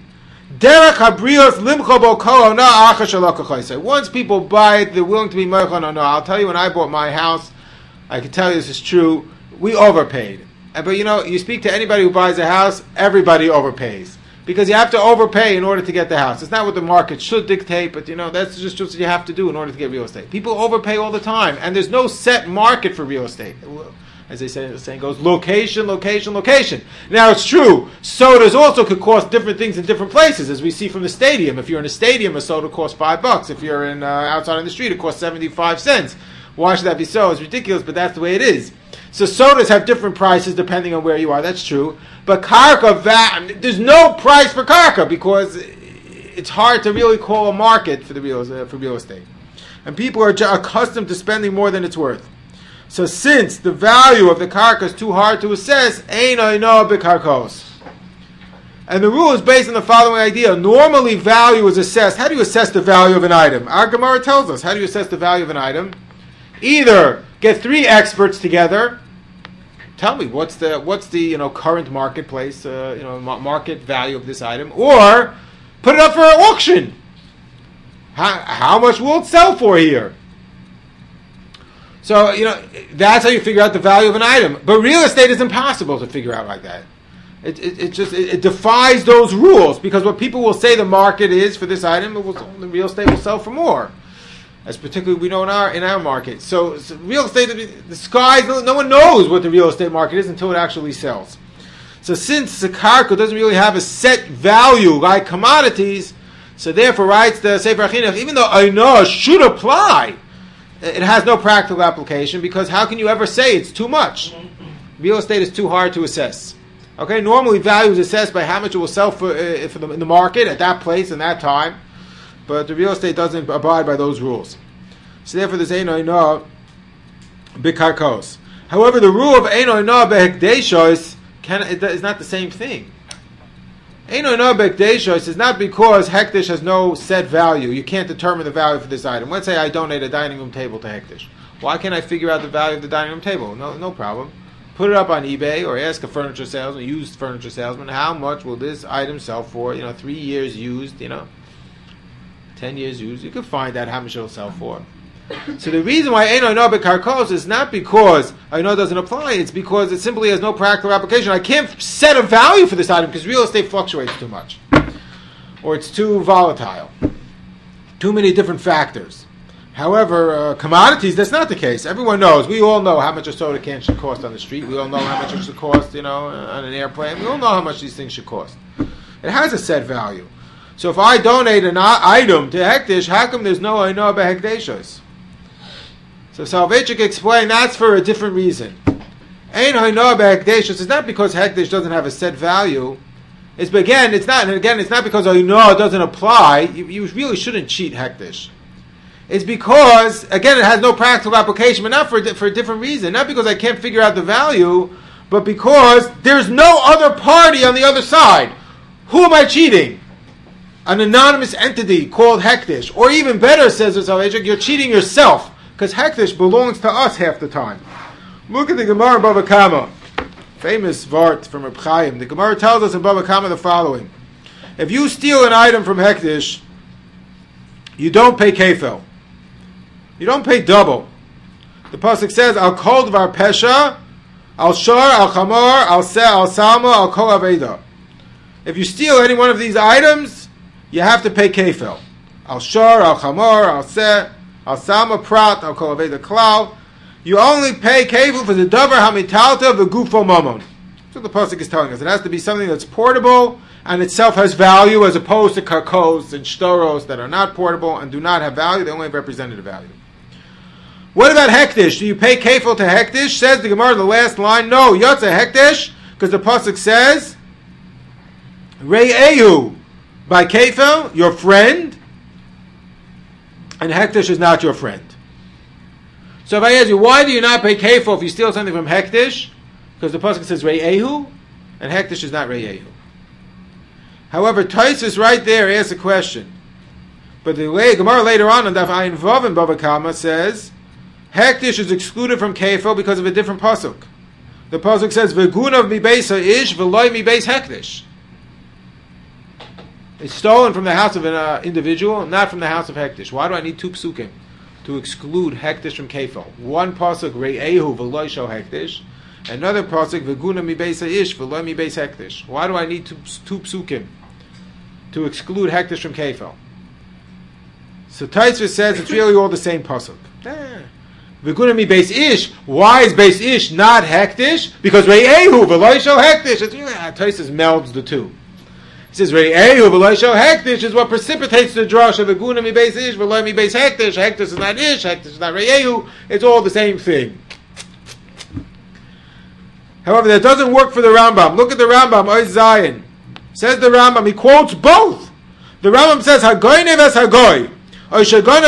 Speaker 1: Once people buy it, they're willing to be moichan or no. I'll tell you, when I bought my house, I can tell you this is true, we overpaid. But you know, you speak to anybody who buys a house, everybody overpays. Because you have to overpay in order to get the house. It's not what the market should dictate, but you know, that's just what you have to do in order to get real estate. People overpay all the time, and there's no set market for real estate. As they say, the saying goes, location, location, location. Now it's true, sodas also could cost different things in different places, as we see from the stadium. If you're in a stadium, a soda costs five bucks. If you're in uh, outside on the street, it costs seventy-five cents. Why should that be so? It's ridiculous, but that's the way it is. So sodas have different prices depending on where you are. That's true. But karka, va- there's no price for karka because it's hard to really call a market for the real uh, for real estate, and people are j- accustomed to spending more than it's worth. So since the value of the karka is too hard to assess, ein Einoah bekarkos. And the rule is based on the following idea. Normally value is assessed. How do you assess the value of an item? Our Gemara tells us. How do you assess the value of an item? Either get three experts together. Tell me what's the what's the you know current marketplace uh, you know market value of this item, or put it up for an auction. How, how much will it sell for here? So, you know, that's how you figure out the value of an item. But real estate is impossible to figure out like that. It, it, it just it, it defies those rules, because what people will say the market is for this item, it will, the real estate will sell for more. As particularly we know in our in our market. So, so real estate, the sky, no, no one knows what the real estate market is until it actually sells. So since the karka doesn't really have a set value like commodities, so therefore writes the Sefer Achinuch, even though Einoah should apply, it has no practical application, because how can you ever say it's too much? Real estate is too hard to assess. Okay, normally value is assessed by how much it will sell for, uh, for the, in the market at that place and that time, but the real estate doesn't abide by those rules. So therefore, there's ein Einoah bekarkos. However, the rule of ein Einoah behekdeshos is not the same thing. Ein Einoah beekdeshos is not because hekdesh has no set value. You can't determine the value for this item. Let's say I donate a dining room table to hekdesh. Why can't I figure out the value of the dining room table? No, no problem. Put it up on eBay or ask a furniture salesman, used furniture salesman, how much will this item sell for? You know, three years used. You know, ten years used, you can find out how much it'll sell for. So the reason why Ein Oino B'Karkos is not because Oino doesn't apply, it's because it simply has no practical application. I can't set a value for this item because real estate fluctuates too much. Or it's too volatile. Too many different factors. However, uh, commodities, that's not the case. Everyone knows. We all know how much a soda can should cost on the street. We all know how much it should cost, you know, on an airplane. We all know how much these things should cost. It has a set value. So if I donate an I- item to Hekdesh, how come there's no Oino B'Hekdeshos? So Soloveitchik explained that's for a different reason. Ein Oino B'Hekdeshos is not because Hekdesh doesn't have a set value. It's again, it's not, and again, it's not because Oino doesn't apply. You, you really shouldn't cheat Hekdesh. It's because, again, it has no practical application, but not for, for a different reason. Not because I can't figure out the value, but because there's no other party on the other side. Who am I cheating? An anonymous entity called Hekdesh. Or even better, says the Soloveitchik, you're cheating yourself, because Hekdesh belongs to us half the time. Look at the Gemara in Bava Kama. Famous Vart from Reb Chaim. The Gemara tells us in Bava Kama the following. If you steal an item from Hekdesh, you don't pay kefel. You don't pay double. The pasuk says, "Al kol dvar pesha, al shor, al chamor, al se, al salma, al kol aveda." If you steal any one of these items, you have to pay kefil. Al shor, al chamor, al se, al salma prat, al kol aveda klal. You only pay kefil for the davar hamitalta v'gufo mamon. That's what the pasuk is telling us. It has to be something that's portable and itself has value, as opposed to karkos and shtoros that are not portable and do not have value. They only have representative value. What about Hekdesh? Do you pay kefil to Hekdesh? Says the Gemara in the last line, no, Yotze Hekdesh, because the pasuk says, Re'ehu, by kefil, your friend, and Hekdesh is not your friend. So if I ask you, why do you not pay kefil if you steal something from Hekdesh? Because the pasuk says Re'ehu, and Hekdesh is not Re'ehu. However, Taisus right there asks a question. But the Gemara later on in Daf Ayin Vav in Bava Kama says, Hekdesh is excluded from kefil because of a different pasuk. The pasuk says, "V'gunav mi beis ha'ish v'loy mi beis hekdesh." It's stolen from the house of an uh, individual, not from the house of Hekdesh. Why do I need two psukim to exclude Hekdesh from kefil? One pasuk re'ehu v'loy sho Hekdesh, another pasuk v'gunav mi beis ha'ish v'loy mi beis hekdesh. Why do I need two, two psukim to exclude Hekdesh from kefil? So Taisva says it's really all the same pasuk. Eh. V'gunami beis ish. Why is beis ish not hekdesh? Because re'ehu v'loy shel hekdesh. It's really, Taisva melds the two. He says re'ehu v'loy shel hekdesh is what precipitates the drush of v'gunami beis ish v'loy mi beis hekdesh. Hekdesh is not ish. Hekdesh is not re'ehu. It's all the same thing. However, that doesn't work for the Rambam. Look at the Rambam. Ois Zayin. Says the Rambam. He quotes both. The Rambam says hagoy neves hagoy. You steal from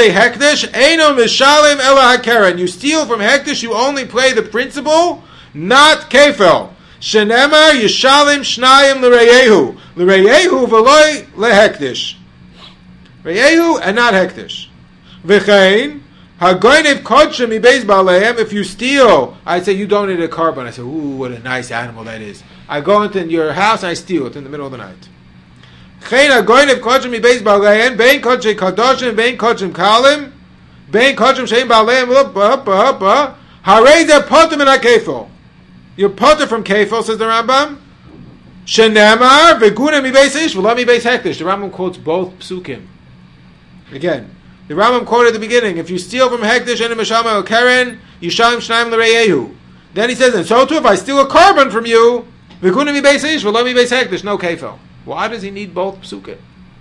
Speaker 1: Hekdesh, you only pay the principal, not kefil. Shenemar yishalim shnayim l'reyehu. L'reyehu v'loy lehekdesh. Reyehu and not Hekdesh. V'chein, hagoynev kodshim ibeis ba'aleim. If you steal, I say you donated a carbon. I say, ooh, what a nice animal that is. I go into your house and I steal it in the middle of the night. Chein hagoynev kodshim ibeis ba'aleim, bein kodshim kadoshim, bein kodshim kalim, bein kodshim shein ba'aleim, huppa, huppa, huppa, harei zeh potem in ha-kefil. You're potem from kefil, says the Rambam. Shenemar, v'gunah mi beis ish, v'lo mi beis hekdesh. The Rambam quotes both psukim. Again, the Rambam quoted at the beginning, if you steal from hekdesh and a meshama or keren, yishalim shnayim l'reyehu. Then he says, and so too, if I steal a carbon from you, v'gunah mi beis ish, v'lo mi beis hekdesh, no kefil. Why does he need both psukim?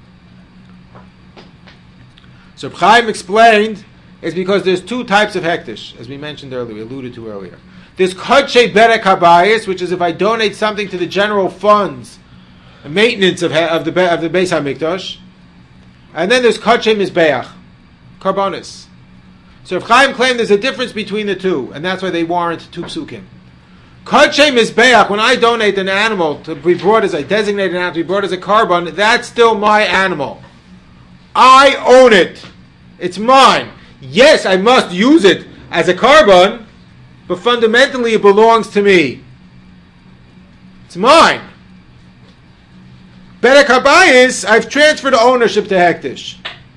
Speaker 1: So Chaim explained it's because there's two types of hekdesh, as we mentioned earlier, we alluded to earlier. There's kodshe berek habayis, which is if I donate something to the general funds, maintenance of of the of the Beis Hamikdash, and then there's kodshe mizbeach, karbonis. So if Chaim claimed there's a difference between the two, and that's why they warrant two psukim. Kodshe mizbeach, when I donate an animal to be brought as a designated animal to be brought as a carbon, that's still my animal. I own it. It's mine. Yes, I must use it as a carbon, but fundamentally it belongs to me. It's mine. Berek habayis, I've transferred ownership to Hekdesh.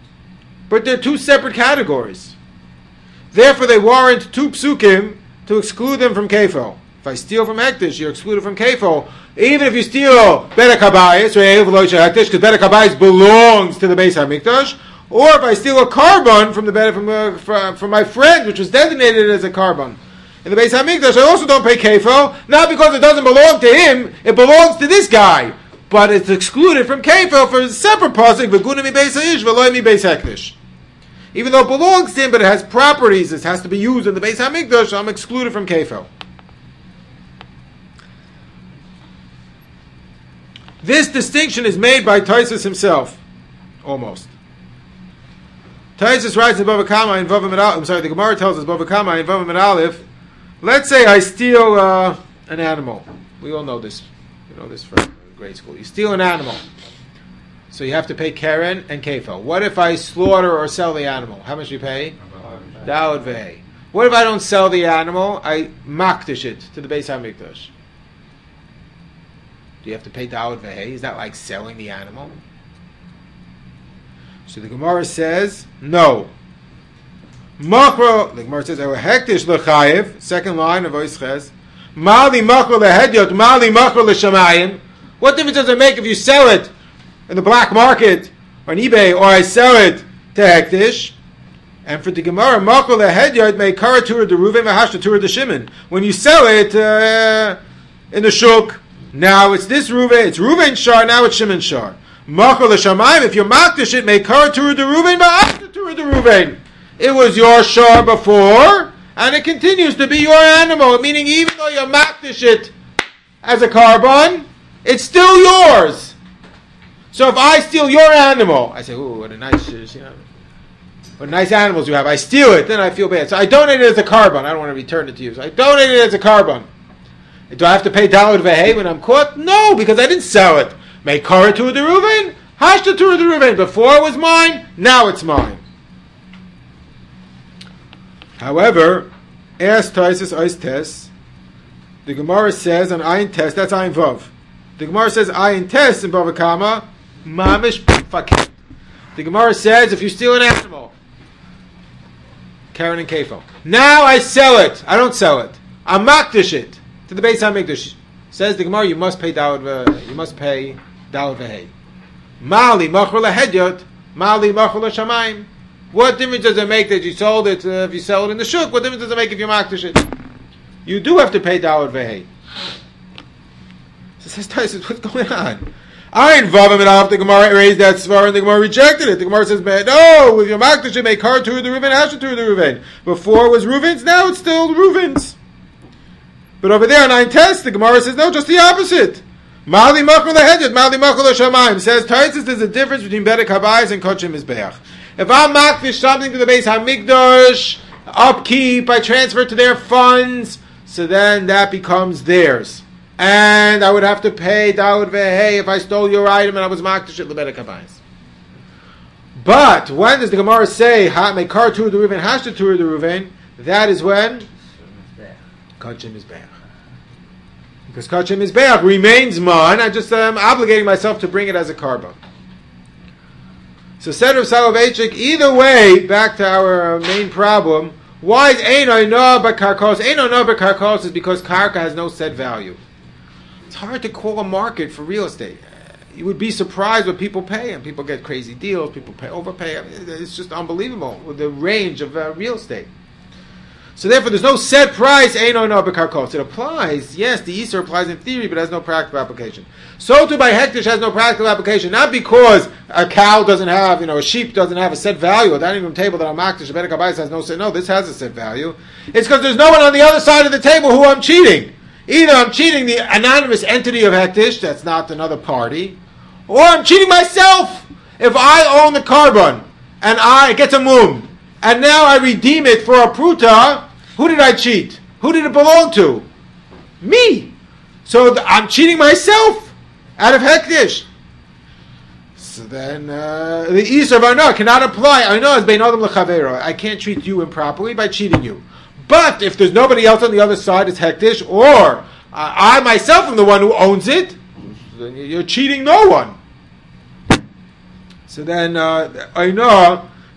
Speaker 1: but they're two separate categories. Therefore, they warrant two psukim to exclude them from kefil. If I steal from hektish, you're excluded from kefil. Even if you steal bedek habayis, because bedek habayis belongs to the Beis Hamikdash, or if I steal a carbon from the bedek from, uh, from, from my friend, which was designated as a carbon in the Beis Hamikdash, I also don't pay kefil, not because it doesn't belong to him, it belongs to this guy. But it's excluded from kefil for a separate pasuk, v'guna mi beis ha'ish v'loy mi beis hektish. Even though it belongs to him, but it has properties, it has to be used in the Beis Hamikdash, so I'm excluded from kefil. This distinction is made by Tosfos himself, almost. Tosfos writes in Bava Kama in Vav Amid Aleph. I'm sorry, the Gemara tells us Bava Kama in Vav Amid Aleph. Let's say I steal uh, an animal. We all know this. You know this from grade school. You steal an animal, so you have to pay keren and kefil. What if I slaughter or sell the animal? How much do you pay? Da'od v'hei. What if I don't sell the animal? I makdish it to the Beis Hamikdash. Do you have to pay da'od v'hei? Is that like selling the animal? So the Gemara says, no. Makro, the Gemara says, hektish l'chayev, second line of Oisches, mali makro lehedyot, mali makro l'shamayim. What difference does it make if you sell it in the black market, or on eBay, or I sell it to hektish? And for the Gemara, makro lehedyot may karatura de Ruven v'hashtatura de Shimon. When you sell it uh, in the shuk, now it's this Ruven, it's Ruven shar, now it's Shimon shar. Makro l'shamayim, if you makdish it, may karatura de Ruven v'hashtatura de Ruven. It was your shar before, and it continues to be your animal. Meaning, even though you makdish it as a carbon, it's still yours. So if I steal your animal, I say, "Ooh, what a nice, you know, what nice animals you have." I steal it, then I feel bad. So I donate it as a carbon. I don't want to return it to you. So I donate it as a carbon. Do I have to pay da'od v'hei when I'm caught? No, because I didn't sell it. Make kara to the Reuven, hashta to the Reuven. Before it was mine, now it's mine. However, as Tosfos Ois Tes, the Gemara says on Ayin Tes, that's Ayin Vav. The Gemara says Ayin Tes in Bava Kama, mamish fakir. The Gemara says if you steal an animal, keren and kefil. Now I sell it. I don't sell it. I makdish it to the Beis Hamikdash. Says the Gemara, you must pay da'od. You must pay da'od v'hei. Mali machor lehedyot, mali machor l'shamayim. What difference does it make that you sold it, uh, if you sell it in the shuk? What difference does it make if you makdish it? You do have to pay da'od v'hei. So says Tosfos, what's going on? Ayin Vav Amid Aleph, the Gemara raised that svar and the Gemara rejected it. The Gemara says, no, if you makdish it, make kar to the Reuven, hasha to the Reuven. Before it was Reuven's, now it's still Reuven's. But over there in Ayin Tes, the Gemara says, no, just the opposite. Mali machol lehedyot, mali machol l'shamayim. Says Tosfos, there's a difference between bedek habayis and kodesh mizbeach. If I makdish something to the Beis Hamikdash, upkeep, I transfer to their funds, so then that becomes theirs. And I would have to pay da'od v'hei if I stole your item and I was makdish it lebedek habayis. But when does the Gemara say make kar to the Reuven, hashta to the Reuven? That is when kodesh mizbeach. Because kodesh mizbeach remains mine. I just am um, obligating myself to bring it as a carbon. So said Rav Soloveitchik, either way, back to our uh, main problem, why is ein oina but karkos? Ein oina but karkos is because karka has no set value. It's hard to call a market for real estate. You would be surprised what people pay, and people get crazy deals, people pay overpay. I mean, it's just unbelievable with the range of uh, real estate. So therefore, there's no set price. Ein oina but karkos. It applies, yes, the Easter applies in theory, but has no practical application. So too by hektish has no practical application, not because a cow doesn't have, you know, a sheep doesn't have a set value, a dining room table that I'm makdish, a bedek habayis has no set, no, this has a set value. It's because there's no one on the other side of the table who I'm cheating. Either I'm cheating the anonymous entity of hektish, that's not another party, or I'm cheating myself. If I own the carbon, and I get a mum, and now I redeem it for a pruta, who did I cheat? Who did it belong to? Me. So th- I'm cheating myself out of hektish. So then uh, the Easter of Arna cannot apply. Arna is bein adam lechavero. I can't treat you improperly by cheating you. But if there's nobody else on the other side, it's hektish, or uh, I myself am the one who owns it, then you're cheating no one. So then uh, Arna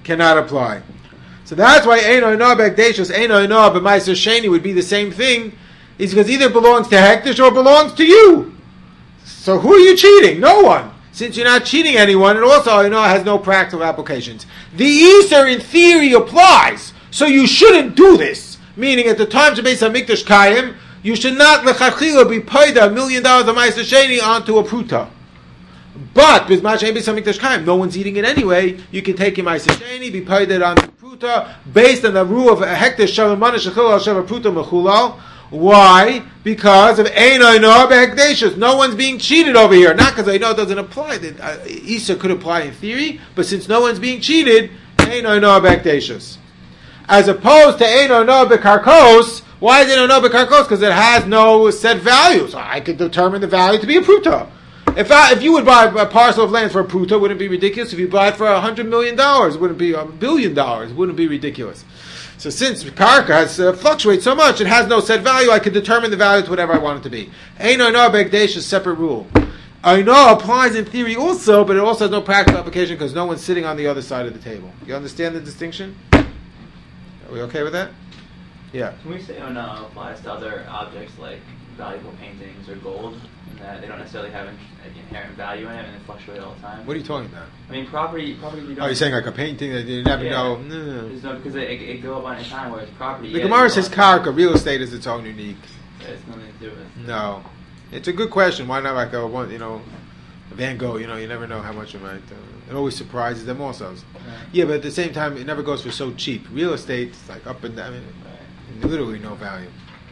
Speaker 1: cannot apply. So that's why Ein Oinah B'Hekdeshus, Ein Oinah B'Maiser Sheni would be the same thing, is because either it belongs to Hekdesh or it belongs to you. So who are you cheating? No one. Since you're not cheating anyone, and also Oinah has no practical applications. The Easter in theory applies, so you shouldn't do this. Meaning at the times of Beis HaMikdash Kayim, you should not lechatchila be paid a million dollars of Ma'aser Sheni onto a pruta. But with Beis HaMikdash Kayim, no one's eating it anyway. You can take your Ma'aser Sheni, be paid it on the pruta, based on the rule of a hekdesh shavar mana shechilal al shavar pruta mechulal. Why? Because of Ein Oinah B'Hekdeshus. No one's being cheated over here. Not because Oinah doesn't apply. Uh, Isa could apply in theory, but since no one's being cheated, Ein Oinah B'Hekdeshus. As opposed to Ein Oinah B'Karkos, why is it Ein Oinah B'Karkos? Because it has no set value. So I could determine the value to be a pruta. If I, if you would buy a parcel of land for a pruta, wouldn't it be ridiculous? If you buy it for a hundred million dollars, wouldn't it be a billion dollars? Wouldn't it be ridiculous? So since karka has uh, fluctuates so much, it has no set value. I can determine the value to whatever I want it to be. Ein Oinah B'Hekdesh is a separate rule. Oinah applies in theory also, but it also has no practical application because no one's sitting on the other side of the table. You understand the distinction? Are we okay with that? Yeah.
Speaker 5: Can we say Oinah applies to other objects like valuable paintings or gold, and that they don't necessarily have an inherent value in it and they fluctuate all the time?
Speaker 1: What are you talking about?
Speaker 5: I mean, property, property. You don't
Speaker 1: Are you saying like a painting that you never
Speaker 5: yeah.
Speaker 1: know? No.
Speaker 5: There's no, because it, it, it go up on a time, whereas property.
Speaker 1: The
Speaker 5: yeah,
Speaker 1: Gemara
Speaker 5: it's
Speaker 1: says
Speaker 5: a lot of
Speaker 1: karka, real estate is its own unique.
Speaker 5: time. It's nothing to do with.
Speaker 1: No, it's a good question. Why not like a one? You know, Van Gogh. You know, you never know how much it might. Uh, it always surprises them also.
Speaker 5: Right.
Speaker 1: Yeah, but at the same time, it never goes for so cheap. Real estate, it's like up and down. I mean,
Speaker 5: Right.
Speaker 1: literally no value.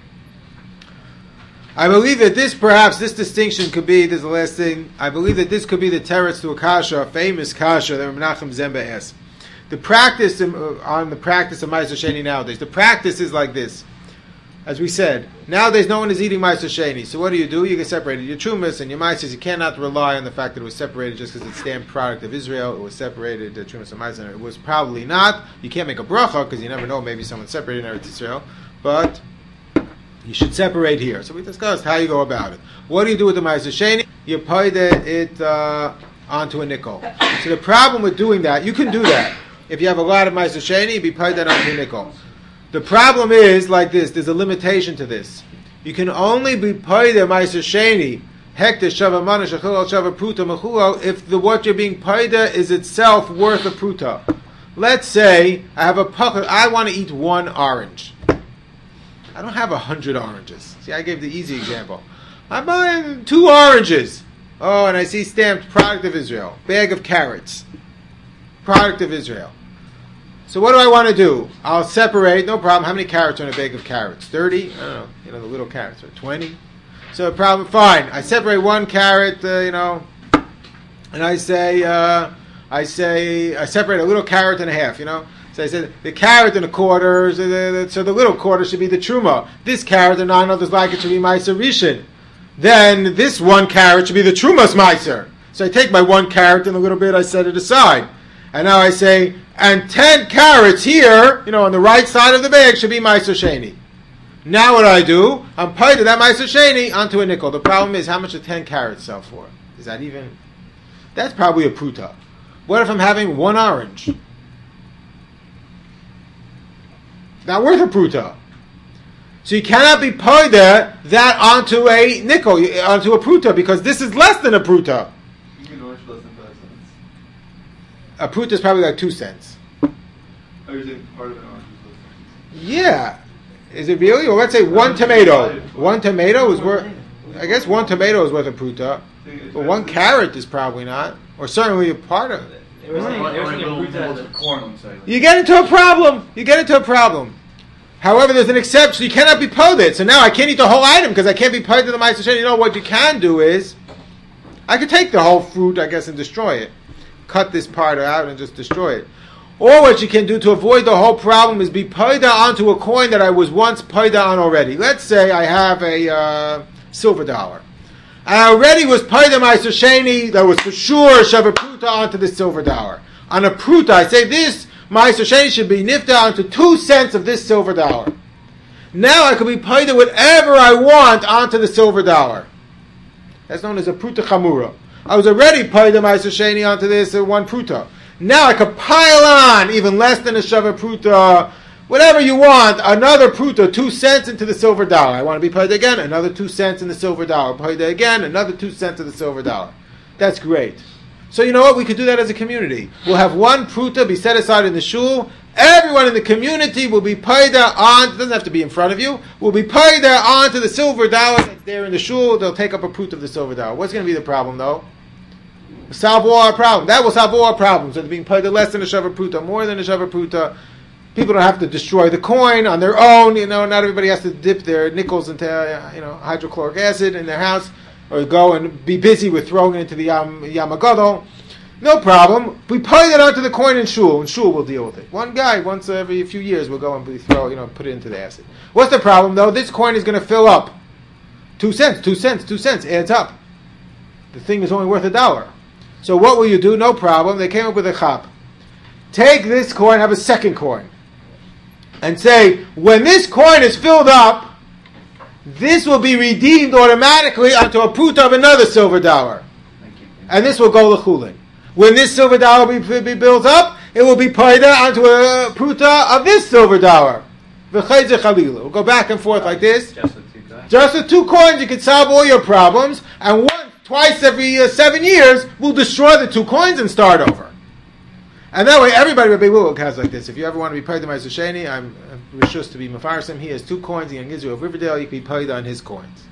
Speaker 1: I believe that this, perhaps, this distinction could be, this is the last thing, I believe that this could be the teretz to a kasha, a famous kasha that Menachem Zemba asks. The practice, uh, on the practice of Ma'aser Sheni nowadays, the practice is like this. As we said, nowadays no one is eating Ma'aser Sheni, so what do you do? You get separated. Your Trumas and your Ma'aser, you cannot rely on the fact that it was separated just because it's stamped product of Israel, it was separated, the Trumas and Ma'aser, it was probably not. You can't make a bracha, because you never know, maybe someone separated in Eretz Israel, but you should separate here. So we discussed how you go about it. What do you do with the Ma'aser Sheni? You pay it uh, onto a nickel. So the problem with doing that, you can do that. If you have a lot of Ma'aser Sheni, you be paid that onto a nickel. The problem is like this. There's a limitation to this. You can only be paid the Ma'aser Sheni, hekdesh shava mana shechilal shava pruta mechulal, if the what you're being paid is itself worth a pruta. Let's say I have a pucker. I want to eat one orange. I don't have a hundred oranges. See, I gave the easy example. I'm buying two oranges. Oh, and I see stamped product of Israel. Bag of carrots. Product of Israel. So what do I want to do? I'll separate, no problem. How many carrots are in a bag of carrots? thirty? I don't know. You know, the little carrots are twenty. So the problem, fine. I separate one carrot, uh, you know, and I say, uh, I say, I separate a little carrot and a half, you know. So I said, the carrot and a quarter, so the, so the little quarter should be the truma. This carrot and nine others like it should be Ma'aser Rishon. Then this one carrot should be the truma's Ma'aser. So I take my one carrot and a little bit, I set it aside. And now I say, and ten carrots here, you know, on the right side of the bag should be Ma'aser Sheni. Now what do I do? I'm paid that Ma'aser Sheni onto a nickel. The problem is, how much do ten carrots sell for? Is that even? That's probably a pruta. What if I'm having one orange? Not worth a pruta. So you cannot be paid that onto a nickel, onto a pruta, because this is less than a pruta.
Speaker 3: You can orange less than five cents.
Speaker 1: A pruta is probably like two cents.
Speaker 3: Oh, you're saying part of an orange is less than two cents.
Speaker 1: Yeah. Is it really? Well, let's say one tomato. One tomato is worth, I guess one tomato is worth a pruta. But one carrot is probably not. Or certainly a part of it.
Speaker 5: They were saying, they were saying
Speaker 3: Or a
Speaker 5: pruta
Speaker 3: little
Speaker 5: as a-
Speaker 3: corn on the side.
Speaker 1: You get into a problem. You get into a problem. However, there's an exception. You cannot be poded. So now I can't eat the whole item because I can't be poded to the Ma'aser Sheni. You know what you can do is, I could take the whole fruit, I guess, and destroy it. Cut this part out and just destroy it. Or what you can do to avoid the whole problem is be paida onto a coin that I was once paida on already. Let's say I have a uh, silver dollar. I already was paida Ma'aser Sheni that was for sure shove a pruta onto the silver dollar. On a pruta, I say this Ma'aser Sheni should be nifta onto two cents of this silver dollar. Now I could be paida whatever I want onto the silver dollar. That's known as a pruta chamura. I was already paida Ma'aser Sheni onto this uh, one pruta. Now I could pile on even less than a shava pruta, whatever you want, another pruta, two cents into the silver dollar. I want to be paid again, another two cents in the silver dollar. Paid again, another two cents in the silver dollar. That's great. So you know what? We could do that as a community. We'll have one pruta be set aside in the shul. Everyone in the community will be paid on, it doesn't have to be in front of you, will be paid on to the silver dollar that's there in the shul. They'll take up a pruta of the silver dollar. What's going to be the problem though? Solve all our problems. That will solve all our problems. They're being paid less than a shava pruta, more than a shava pruta. People don't have to destroy the coin on their own. You know, not everybody has to dip their nickels into uh, you know hydrochloric acid in their house, or go and be busy with throwing it into the yam, yamagadol. No problem. We pay it onto the coin in shul, and shul will deal with it. One guy, once every few years, will go and we throw, you know, put it into the acid. What's the problem though? This coin is going to fill up. Two cents, two cents, two cents adds up. The thing is only worth a dollar. So what will you do? No problem. They came up with a chap. Take this coin, have a second coin, and say, when this coin is filled up, this will be redeemed automatically onto a pruta of another silver dollar. And this will go l'chulin. When this silver dollar will be, be built up, it will be paid onto a pruta of this silver dollar. V'chayzer chalila. We'll go back and forth like this.
Speaker 5: Just with two coins.
Speaker 1: Just with two coins, you can solve all your problems. And once, twice every uh, seven years, we'll destroy the two coins and start over. And that way, everybody will be Willow has like this. If you ever want to be paid to my Sheni, I'm rishus to be mafarsim. He has two coins. He gives you of Riverdale. You can be paid on his coins.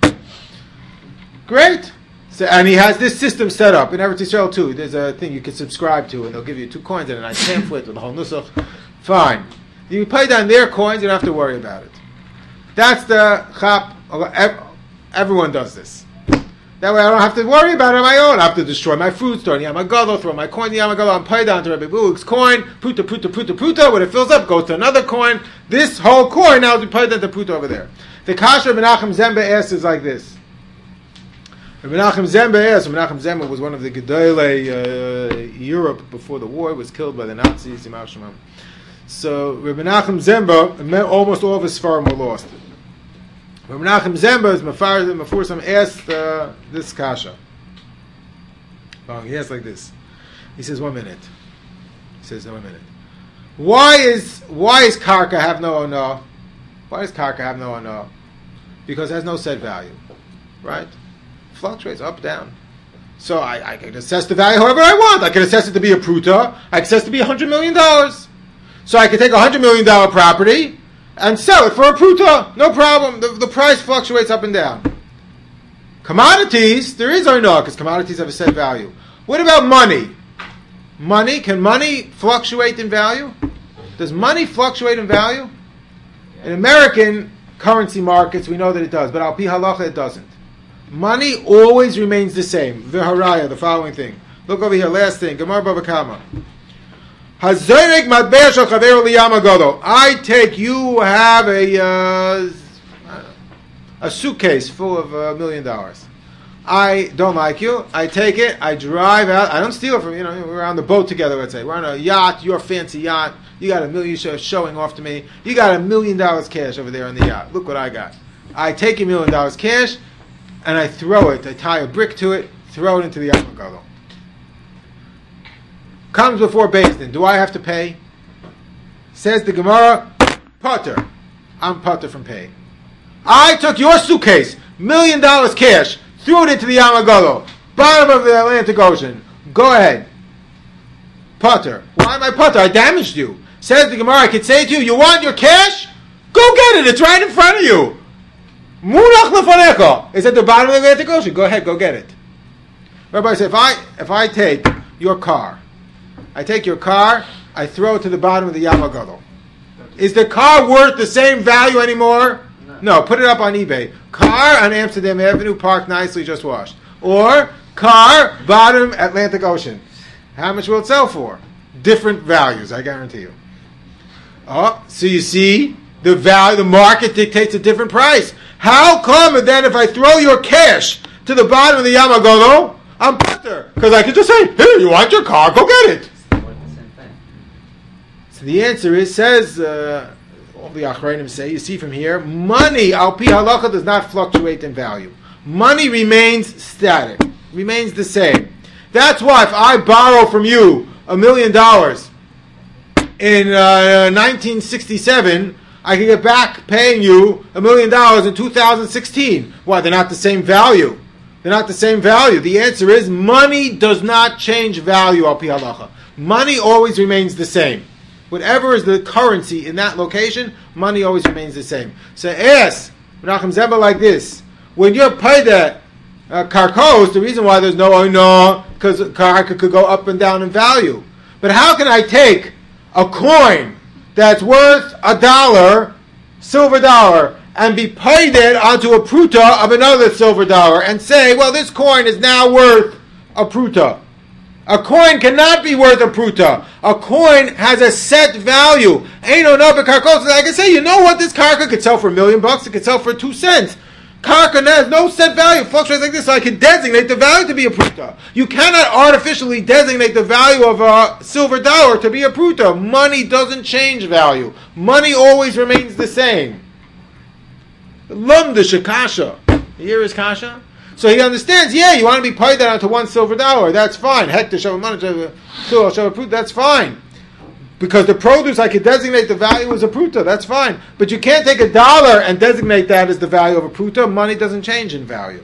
Speaker 1: Great. So, and he has this system set up in Eretz Yisrael too. There's a thing you can subscribe to, and they'll give you two coins and a nice pamphlet with the whole nusach. Fine. You pay down their coins. You don't have to worry about it. That's the chap. Everyone does this. That way I don't have to worry about it on my own. I have to destroy my fruit store. Yamagadol, throw my coin in Yamagadol, I'm paid down to Rebbe Bulik's coin. Pruta, pruta, pruta, pruta. When it fills up, goes to another coin. This whole coin now is paid down to pruta over there. The kasha Menachem Zemba asks is like this. Menachem Zemba asks, Menachem Zemba was one of the Gedolei uh, Europe before the war. He was killed by the Nazis. So Menachem Zemba, almost all of his farm were lost. When Menachem Zemba is Mefursam asked uh, this kasha. Oh, he asks like this. He says, one minute. He says, no, one minute. Why is why is karka have no ono? Why does karka have no ono? Because it has no set value, right? Fluctuates up, down. So I, I can assess the value however I want. I can assess it to be a pruta. I can assess it to be a hundred million dollars. So I can take a hundred million dollar property and sell it for a pruta. No problem. The, the price fluctuates up and down. Commodities, there is no, because commodities have a set value. What about money? Money, can money fluctuate in value? Does money fluctuate in value? In American currency markets, we know that it does, but al pi halacha it doesn't. Money always remains the same. V'haraya, the following thing. Look over here, last thing. Gemara Bava Kama. Hazorek matbeh shel chaver liyama gadol. I take, you have a uh, a suitcase full of a million dollars. I don't like you. I take it. I drive out. I don't steal it from you. Know, we're on the boat together. Let's say we're on a yacht. Your fancy yacht. You got a million sh- showing off to me. You got a million dollars cash over there on the yacht. Look what I got. I take a million dollars cash, and I throw it. I tie a brick to it. Throw it into the Yama Gadol. Comes before Beis Din. Do I have to pay? Says the Gemara, Potter. I'm Potter from paying. I took your suitcase, million dollars cash, threw it into the Yamagolo, bottom of the Atlantic Ocean. Go ahead. Potter. Why am I Potter? I damaged you. Says the Gemara, I could say to you, you want your cash? Go get it. It's right in front of you. Munach lefanecha. It's at the bottom of the Atlantic Ocean. Go ahead. Go get it. Rabbi said, if I, if I take your car, I take your car, I throw it to the bottom of the Yamagolo. Is the car worth the same value anymore? No, put it up on eBay. Car on Amsterdam Avenue, parked nicely, just washed. Or, car, bottom, Atlantic Ocean. How much will it sell for? Different values, I guarantee you. Oh, so you see, the value, the market dictates a different price. How come then if I throw your cash to the bottom of the Yamagolo, I'm better? Because I can just say, here, you want your car, go get it. So the answer is, says... Uh, all the Achrayim say, you see from here, money, al pi halacha, does not fluctuate in value. Money remains static, remains the same. That's why if I borrow from you a million dollars in uh, nineteen sixty-seven, I can get back paying you a million dollars in two thousand sixteen. Why? They're not the same value. They're not the same value. The answer is money does not change value al pi halacha. Money always remains the same. Whatever is the currency in that location, money always remains the same. So ask Menachem Zeba like this: when you're paid that uh, karkos, the reason why there's no oino, because karka could go up and down in value. But how can I take a coin that's worth a dollar, silver dollar, and be paid it onto a pruta of another silver dollar and say, well, this coin is now worth a pruta? A coin cannot be worth a pruta. A coin has a set value. Ain't no no, but karkos, I can say, you know what, this karka could sell for a million bucks, it could sell for two cents. Karka has no set value, fluctuates like this, so I can designate the value to be a pruta. You cannot artificially designate the value of a silver dollar to be a pruta. Money doesn't change value. Money always remains the same. Lumdish kasha. Here is kasha. So he understands, yeah, you want to be paid that onto one silver dollar, that's fine. Hektar shavamana pruta, that's fine. Because the produce, I could designate the value as a pruta, that's fine. But you can't take a dollar and designate that as the value of a pruta. Money doesn't change in value.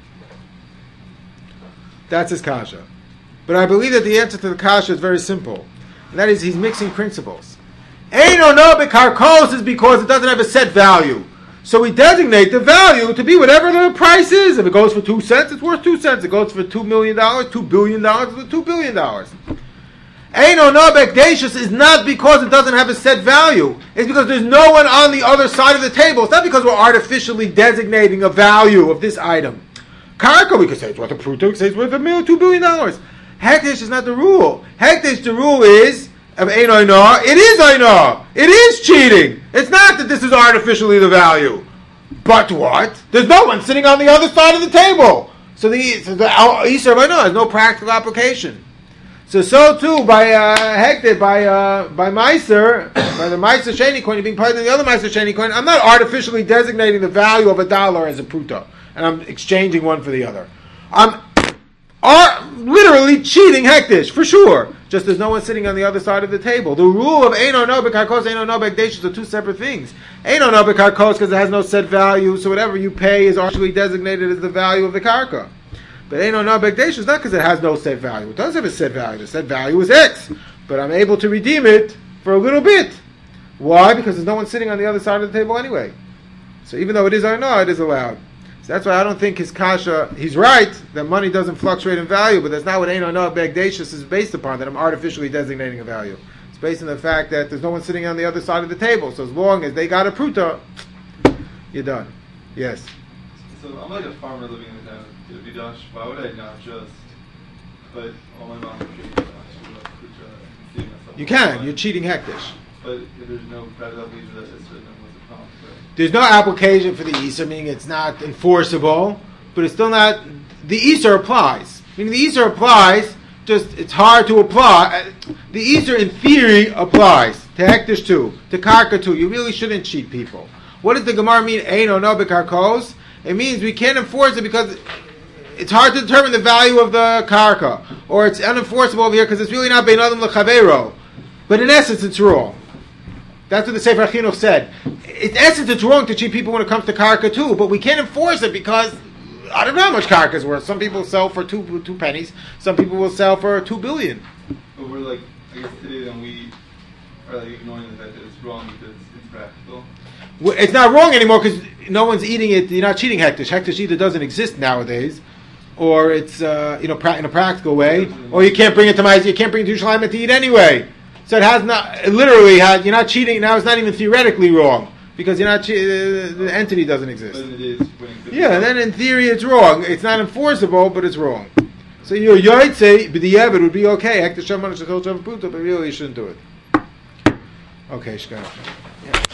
Speaker 1: That's his kasha. But I believe that the answer to the kasha is very simple. And that is, he's mixing principles. Eino no bekarkos is because it doesn't have a set value. So we designate the value to be whatever the price is. If it goes for two cents, it's worth two cents. If it goes for two million dollars, two billion dollars, it's worth two billion dollars. Eino no bekdashus is not because it doesn't have a set value. It's because there's no one on the other side of the table. It's not because we're artificially designating a value of this item. Karka, we could say it's worth a pruta, we could say it's worth a million, two billion dollars. Hekdesh is not the rule. Hekdesh, the rule is of Eino no, it is Eino. It is cheating. It's not that this is artificially the value. But what? There's no one sitting on the other side of the table. So the so the Isser of Eino has no practical application. So so too by uh, Hekdesh, by uh, by Meiser, by the Meiser Sheni coin, you're being paid in the other Meiser Sheni coin. I'm not artificially designating the value of a dollar as a pruta, and I'm exchanging one for the other. I'm are literally cheating Hekdesh, for sure. Just there's no one sitting on the other side of the table. The rule of Eino no bekarkos, Eino no bekdashus are two separate things. Eino no bekarkos because it has no set value, so whatever you pay is actually designated as the value of the karka. But Eino no bekdashus is not because it has no set value. It does have a set value. The set value is X, but I'm able to redeem it for a little bit. Why? Because there's no one sitting on the other side of the table anyway. So even though it is Eino, it is allowed. So that's why I don't think his kasha, he's right, that money doesn't fluctuate in value, but that's not what Eino no bekdashus is based upon, that I'm artificially designating a value. It's based on the fact that there's no one sitting on the other side of the table. So as long as they got a pruta, you're done. Yes?
Speaker 3: So I'm like a farmer living in the town of Vidash. Why would I not just put all my mom and
Speaker 1: You can. You're cheating Hekdesh.
Speaker 3: But if there's no practical application that is certain, what's the problem?
Speaker 1: There's no application for the Isser, meaning it's not enforceable, but it's still not, the Isser applies. Meaning the Isser applies, just it's hard to apply. The Isser in theory applies to Hekdesh too, to Karka too. You really shouldn't cheat people. What does the Gemara mean, Eino no bekarkos? It means we can't enforce it because it's hard to determine the value of the Karka. Or it's unenforceable over here because it's really not Bein Adam L'Chavero. But in essence it's wrong. That's what the Sefer Chinuch said. In essence, it's wrong to cheat people when it comes to karka too, but we can't enforce it because I don't know how much karka is worth. Some people sell for two two pennies. Some people will sell for two billion.
Speaker 3: But we're like, I guess today then we are like ignoring the fact that it's wrong because it's practical.
Speaker 1: Well, it's not wrong anymore because no one's eating it. You're not cheating Hekdesh. Hekdesh either doesn't exist nowadays, or it's uh, you know pra- in a practical way, or you can't bring it to my you can't bring it to Yerushalayim to eat anyway. So it has not, it literally has, you're not cheating, now it's not even theoretically wrong, because you're not, che- uh, the entity doesn't exist.
Speaker 3: But it is
Speaker 1: Yeah, then in theory it's wrong. It's not enforceable, but it's wrong. So your yoytze, b'diavad would be okay, Hekdesh Shaman Shechel Shav Puta, but really you shouldn't do it. Okay, Shkana. Yeah.